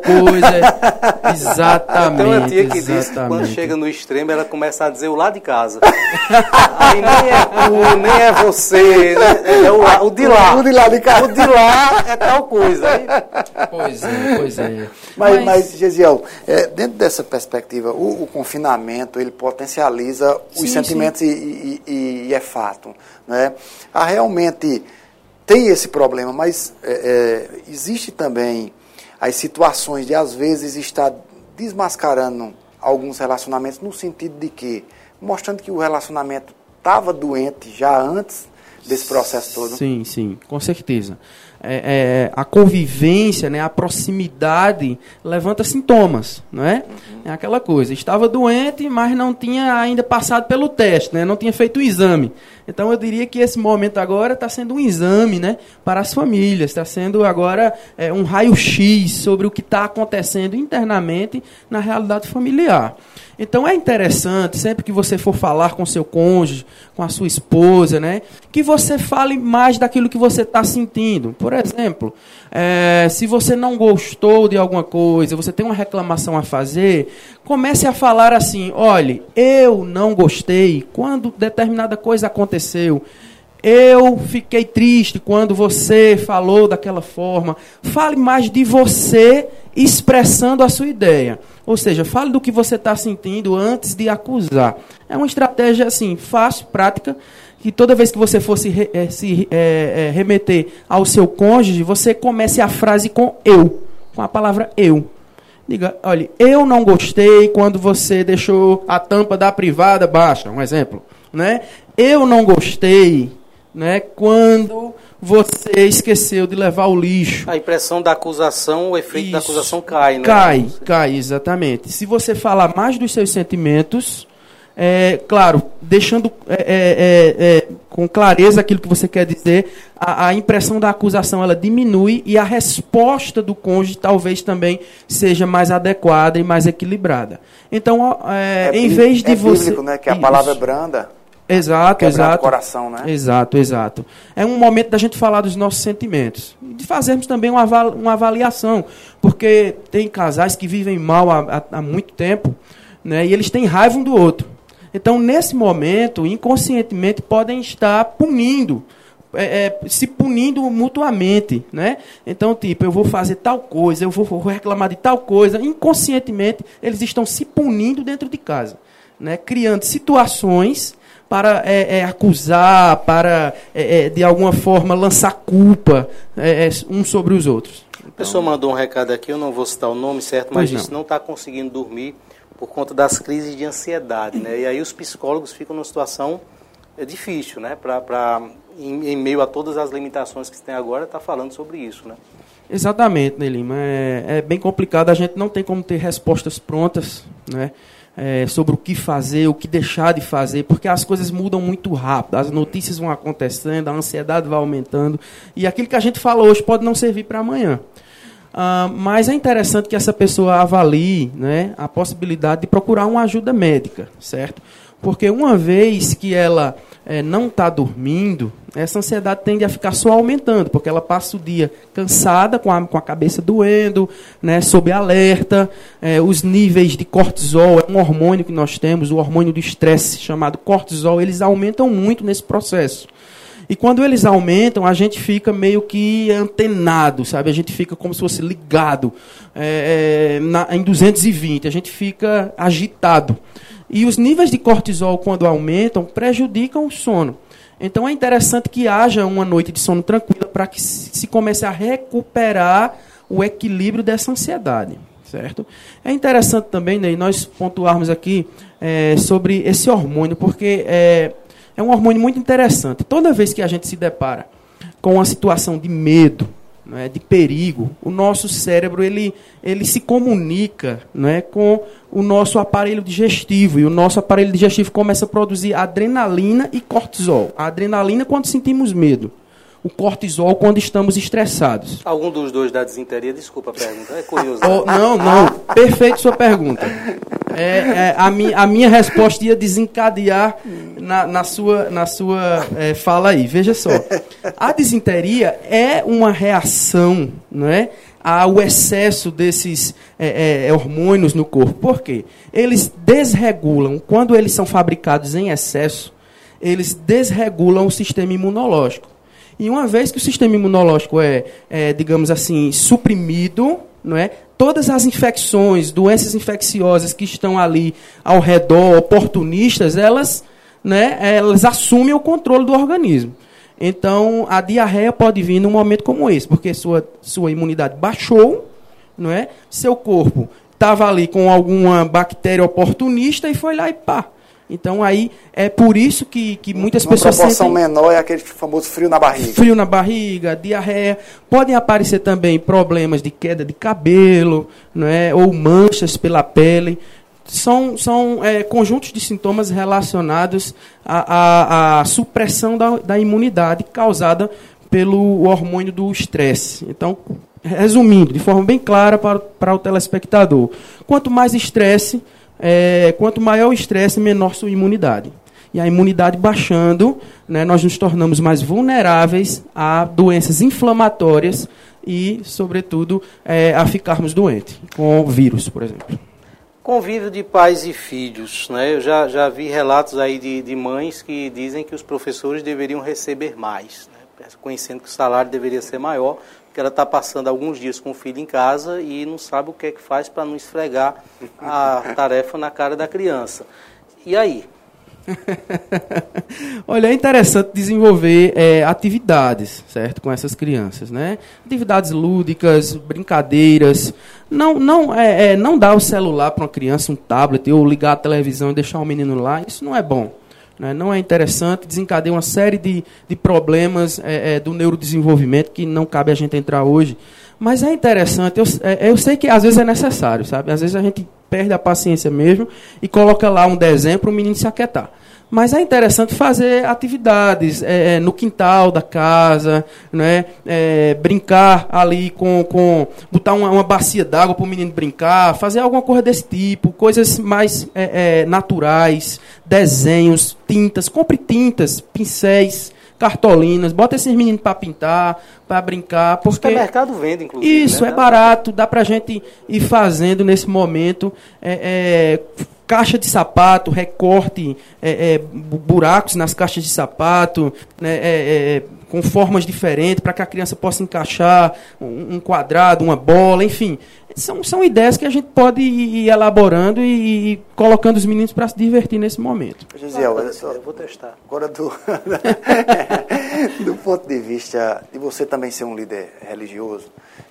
Exatamente. Tem uma tia que diz que quando chega no extremo, ela começa a dizer o lado de casa. Aí nem é tu, nem é você, né? É o de lá. O de lá de casa. O de lá é tal coisa. Aí... Pois é. Mas Gesiel, dentro dessa perspectiva, o confinamento, ele potencializa os sentimentos e é fato. Né? Realmente... Tem esse problema, mas existe também as situações de, às vezes, estar desmascarando alguns relacionamentos no sentido de que, mostrando que o relacionamento estava doente já antes desse processo todo. Sim, com certeza. A convivência, né, a proximidade levanta sintomas, não é? É aquela coisa, estava doente, mas não tinha ainda passado pelo teste, né? Não tinha feito o exame. Então eu diria que esse momento agora está sendo um exame, né, para as famílias, está sendo agora um raio-x sobre o que está acontecendo internamente na realidade familiar. Então é interessante, sempre que você for falar com seu cônjuge, com a sua esposa, né, que você fale mais daquilo que você está sentindo. Por exemplo, se você não gostou de alguma coisa, você tem uma reclamação a fazer, comece a falar assim, olhe, eu não gostei quando determinada coisa aconteceu. Eu fiquei triste quando você falou daquela forma. Fale mais de você expressando a sua ideia. Ou seja, fale do que você está sentindo antes de acusar. É uma estratégia assim, fácil, prática, que toda vez que você for se remeter ao seu cônjuge, você comece a frase com eu, com a palavra eu. Diga, olha, eu não gostei quando você deixou a tampa da privada baixa, um exemplo. Né? Eu não gostei, né, quando você esqueceu de levar o lixo. A impressão da acusação, o efeito da acusação cai, né? Cai, exatamente. Se você falar mais dos seus sentimentos, claro, deixando com clareza aquilo que você quer dizer, a impressão da acusação ela diminui e a resposta do cônjuge talvez também seja mais adequada e mais equilibrada. Então, em vez de você... bíblico, né? Que a palavra é branda. Exato. O coração, né? Exato. É um momento da gente falar dos nossos sentimentos. E de fazermos também uma avaliação. Porque tem casais que vivem mal há muito tempo, né? E eles têm raiva um do outro. Então, nesse momento, inconscientemente, podem estar punindo, se punindo mutuamente, né? Então, tipo, eu vou fazer tal coisa, eu vou reclamar de tal coisa. Inconscientemente, eles estão se punindo dentro de casa, né? Criando situações para acusar, para, de alguma forma, lançar culpa uns sobre os outros. Então, a pessoa mandou um recado aqui, eu não vou citar o nome certo, mas disse que não está conseguindo dormir por conta das crises de ansiedade, né? E aí os psicólogos ficam numa situação difícil, né? Em meio a todas as limitações que se tem agora, está falando sobre isso, né? Exatamente, né, Lima? É bem complicado, a gente não tem como ter respostas prontas, né? Sobre o que fazer, o que deixar de fazer, porque as coisas mudam muito rápido, as notícias vão acontecendo, a ansiedade vai aumentando, e aquilo que a gente fala hoje pode não servir para amanhã. Mas é interessante que essa pessoa avalie, né, a possibilidade de procurar uma ajuda médica, certo? Porque uma vez que ela não está dormindo, essa ansiedade tende a ficar só aumentando, porque ela passa o dia cansada, com a cabeça doendo, né, sob alerta. Os níveis de cortisol, é um hormônio que nós temos, o hormônio do estresse chamado cortisol, eles aumentam muito nesse processo. E quando eles aumentam, a gente fica meio que antenado, sabe? A gente fica como se fosse ligado em 220, a gente fica agitado. E os níveis de cortisol, quando aumentam, prejudicam o sono. Então é interessante que haja uma noite de sono tranquila para que se comece a recuperar o equilíbrio dessa ansiedade, certo? É interessante também, né, nós pontuarmos aqui sobre esse hormônio, porque é um hormônio muito interessante. Toda vez que a gente se depara com uma situação de medo, né, de perigo, o nosso cérebro ele se comunica, né, com o nosso aparelho digestivo, e o nosso aparelho digestivo começa a produzir adrenalina e cortisol. A adrenalina quando sentimos medo, o cortisol quando estamos estressados. Algum dos dois dá desinteria? Desculpa a pergunta, é curioso. Não, perfeito sua pergunta. A minha resposta ia desencadear na sua fala aí. Veja só, a desinteria é uma reação, não é, ao excesso desses hormônios no corpo. Por quê? Eles desregulam, quando eles são fabricados em excesso, eles desregulam o sistema imunológico. E uma vez que o sistema imunológico digamos assim, suprimido, não é? Todas as infecções, doenças infecciosas que estão ali ao redor, oportunistas, elas assumem o controle do organismo. Então, a diarreia pode vir num momento como esse, porque sua imunidade baixou, não é? Seu corpo estava ali com alguma bactéria oportunista e foi lá e pá. Então, aí, é por isso que muitas pessoas sentem... Uma proporção menor é aquele famoso frio na barriga. Frio na barriga, diarreia. Podem aparecer também problemas de queda de cabelo, não é? Ou manchas pela pele. São conjuntos de sintomas relacionados à supressão da imunidade causada pelo hormônio do estresse. Então, resumindo, de forma bem clara para o telespectador, quanto mais estresse... quanto maior o estresse, menor sua imunidade. E a imunidade baixando, né, nós nos tornamos mais vulneráveis a doenças inflamatórias e, sobretudo, a ficarmos doentes, com vírus, por exemplo. Convívio de pais e filhos, né? Eu já vi relatos aí de mães que dizem que os professores deveriam receber mais, né? Conhecendo que o salário deveria ser maior, porque ela está passando alguns dias com o filho em casa e não sabe o que é que faz para não esfregar a tarefa na cara da criança. E aí? Olha, é interessante desenvolver atividades, certo, com essas crianças, né? Atividades lúdicas, brincadeiras. Não dar o celular para uma criança, um tablet, ou ligar a televisão e deixar o menino lá, isso não é bom. Não é interessante, desencadeia uma série de problemas do neurodesenvolvimento que não cabe a gente entrar hoje. Mas é interessante, eu sei que às vezes é necessário, sabe? Às vezes a gente perde a paciência mesmo e coloca lá um desenho para o menino se aquietar. Mas é interessante fazer atividades no quintal da casa, né? Brincar ali botar uma bacia d'água para o menino brincar, fazer alguma coisa desse tipo, coisas mais naturais, desenhos, tintas, compre tintas, pincéis, cartolinas, bota esses meninos para pintar, para brincar. Porque o supermercado vende, inclusive. Isso, né? É barato, dá para a gente ir fazendo nesse momento. Caixa de sapato, recorte, buracos nas caixas de sapato, né, com formas diferentes, para que a criança possa encaixar um quadrado, uma bola, enfim. São ideias que a gente pode ir elaborando e colocando os meninos para se divertir nesse momento. Gisiel, eu vou testar. Agora, do ponto de vista de você também ser um líder religioso,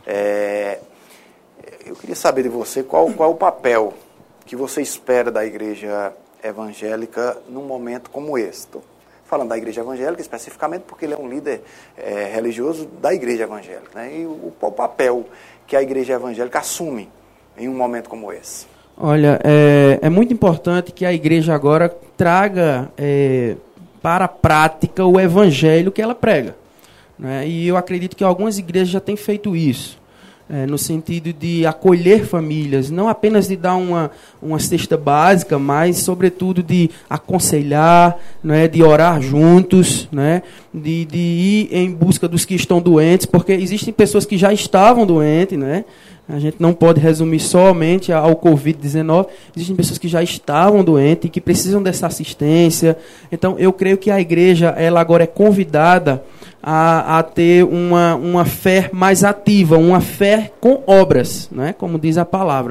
eu queria saber de você qual o papel que você espera da igreja evangélica num momento como esse. Estou falando da igreja evangélica especificamente porque ele é um líder religioso da igreja evangélica, né? E o papel que a igreja evangélica assume em um momento como esse. Olha, é muito importante que a igreja agora traga para a prática o evangelho que ela prega, né? E eu acredito que algumas igrejas já têm feito isso. no sentido de acolher famílias, não apenas de dar uma cesta básica, mas, sobretudo, de aconselhar, né, de orar juntos, né, de ir em busca dos que estão doentes, porque existem pessoas que já estavam doentes, né? A gente não pode resumir somente ao Covid-19. Existem pessoas que já estavam doentes e que precisam dessa assistência. Então, eu creio que a igreja, ela agora é convidada a ter uma fé mais ativa, uma fé com obras, né? Como diz a palavra.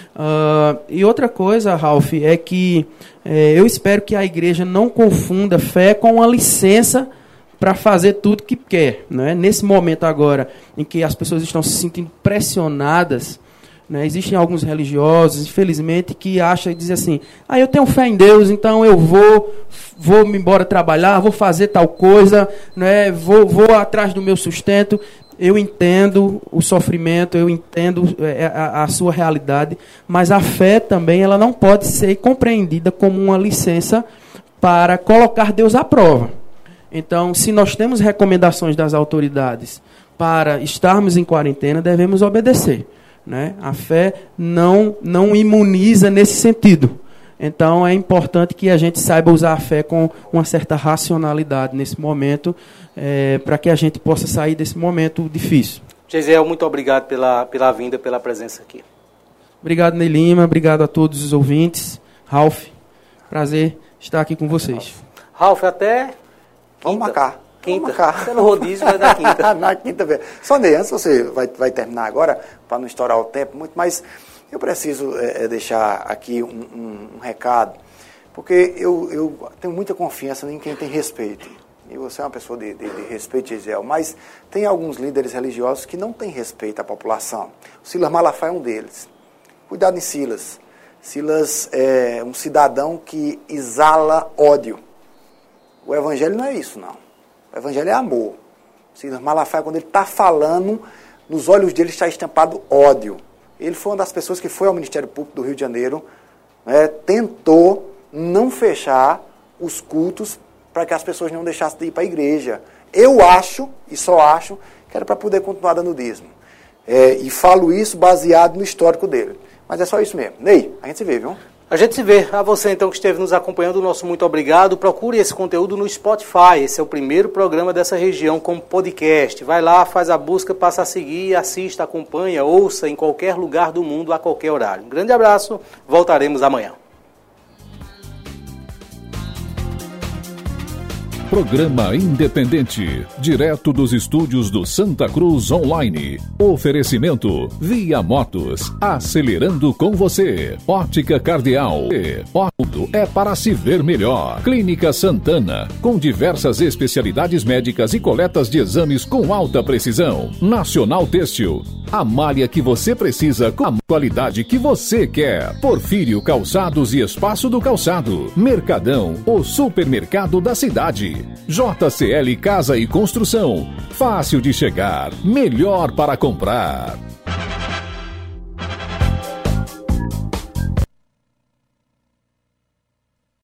E outra coisa, Ralph, é que eu espero que a igreja não confunda fé com uma licença para fazer tudo que quer, né? Nesse momento agora em que as pessoas estão se sentindo pressionadas, né? Existem alguns religiosos, infelizmente, que acham e dizem assim: eu tenho fé em Deus, então eu vou me embora trabalhar, vou fazer tal coisa, né? Vou atrás do meu sustento. Eu entendo o sofrimento, eu entendo a sua realidade, mas a fé também, ela não pode ser compreendida como uma licença para colocar Deus à prova. Então, se nós temos recomendações das autoridades para estarmos em quarentena, devemos obedecer, né? A fé não imuniza nesse sentido. Então, é importante que a gente saiba usar a fé com uma certa racionalidade nesse momento, para que a gente possa sair desse momento difícil. Geisiel, muito obrigado pela vinda, pela presença aqui. Obrigado, Ney Lima. Obrigado a todos os ouvintes. Ralph, prazer estar aqui com vocês. Ralph, até... Vamos marcar. Quinta. Vamos marcar. Você no rodízio vai dar quinta. Na quinta-feira. Só Ney, antes você vai terminar agora, para não estourar o tempo muito, mas eu preciso deixar aqui um recado, porque eu tenho muita confiança em quem tem respeito. E você é uma pessoa de respeito, Geisiel, mas tem alguns líderes religiosos que não têm respeito à população. O Silas Malafaia é um deles. Cuidado em Silas. Silas é um cidadão que exala ódio. O evangelho não é isso, não. O evangelho é amor. Silas Malafaia, quando ele está falando, nos olhos dele está estampado ódio. Ele foi uma das pessoas que foi ao Ministério Público do Rio de Janeiro, né, tentou não fechar os cultos para que as pessoas não deixassem de ir para a igreja. Eu acho, e só acho, que era para poder continuar dando dízimo. E falo isso baseado no histórico dele. Mas é só isso mesmo. Ney, a gente se vê, viu? A gente se vê. A você, então, que esteve nos acompanhando, o nosso muito obrigado. Procure esse conteúdo no Spotify. Esse é o primeiro programa dessa região como podcast. Vai lá, faz a busca, passa a seguir, assista, acompanha, ouça em qualquer lugar do mundo, a qualquer horário. Um grande abraço. Voltaremos amanhã. Programa independente, direto dos estúdios do Santa Cruz Online. Oferecimento Via Motos, acelerando com você. Ótica Cardeal, tudo é para se ver melhor. Clínica Santana, com diversas especialidades médicas e coletas de exames com alta precisão. Nacional Têxtil, a malha que você precisa com a qualidade que você quer. Porfírio Calçados e Espaço do Calçado. Mercadão, o supermercado da cidade. JCL Casa e Construção, fácil de chegar, melhor para comprar.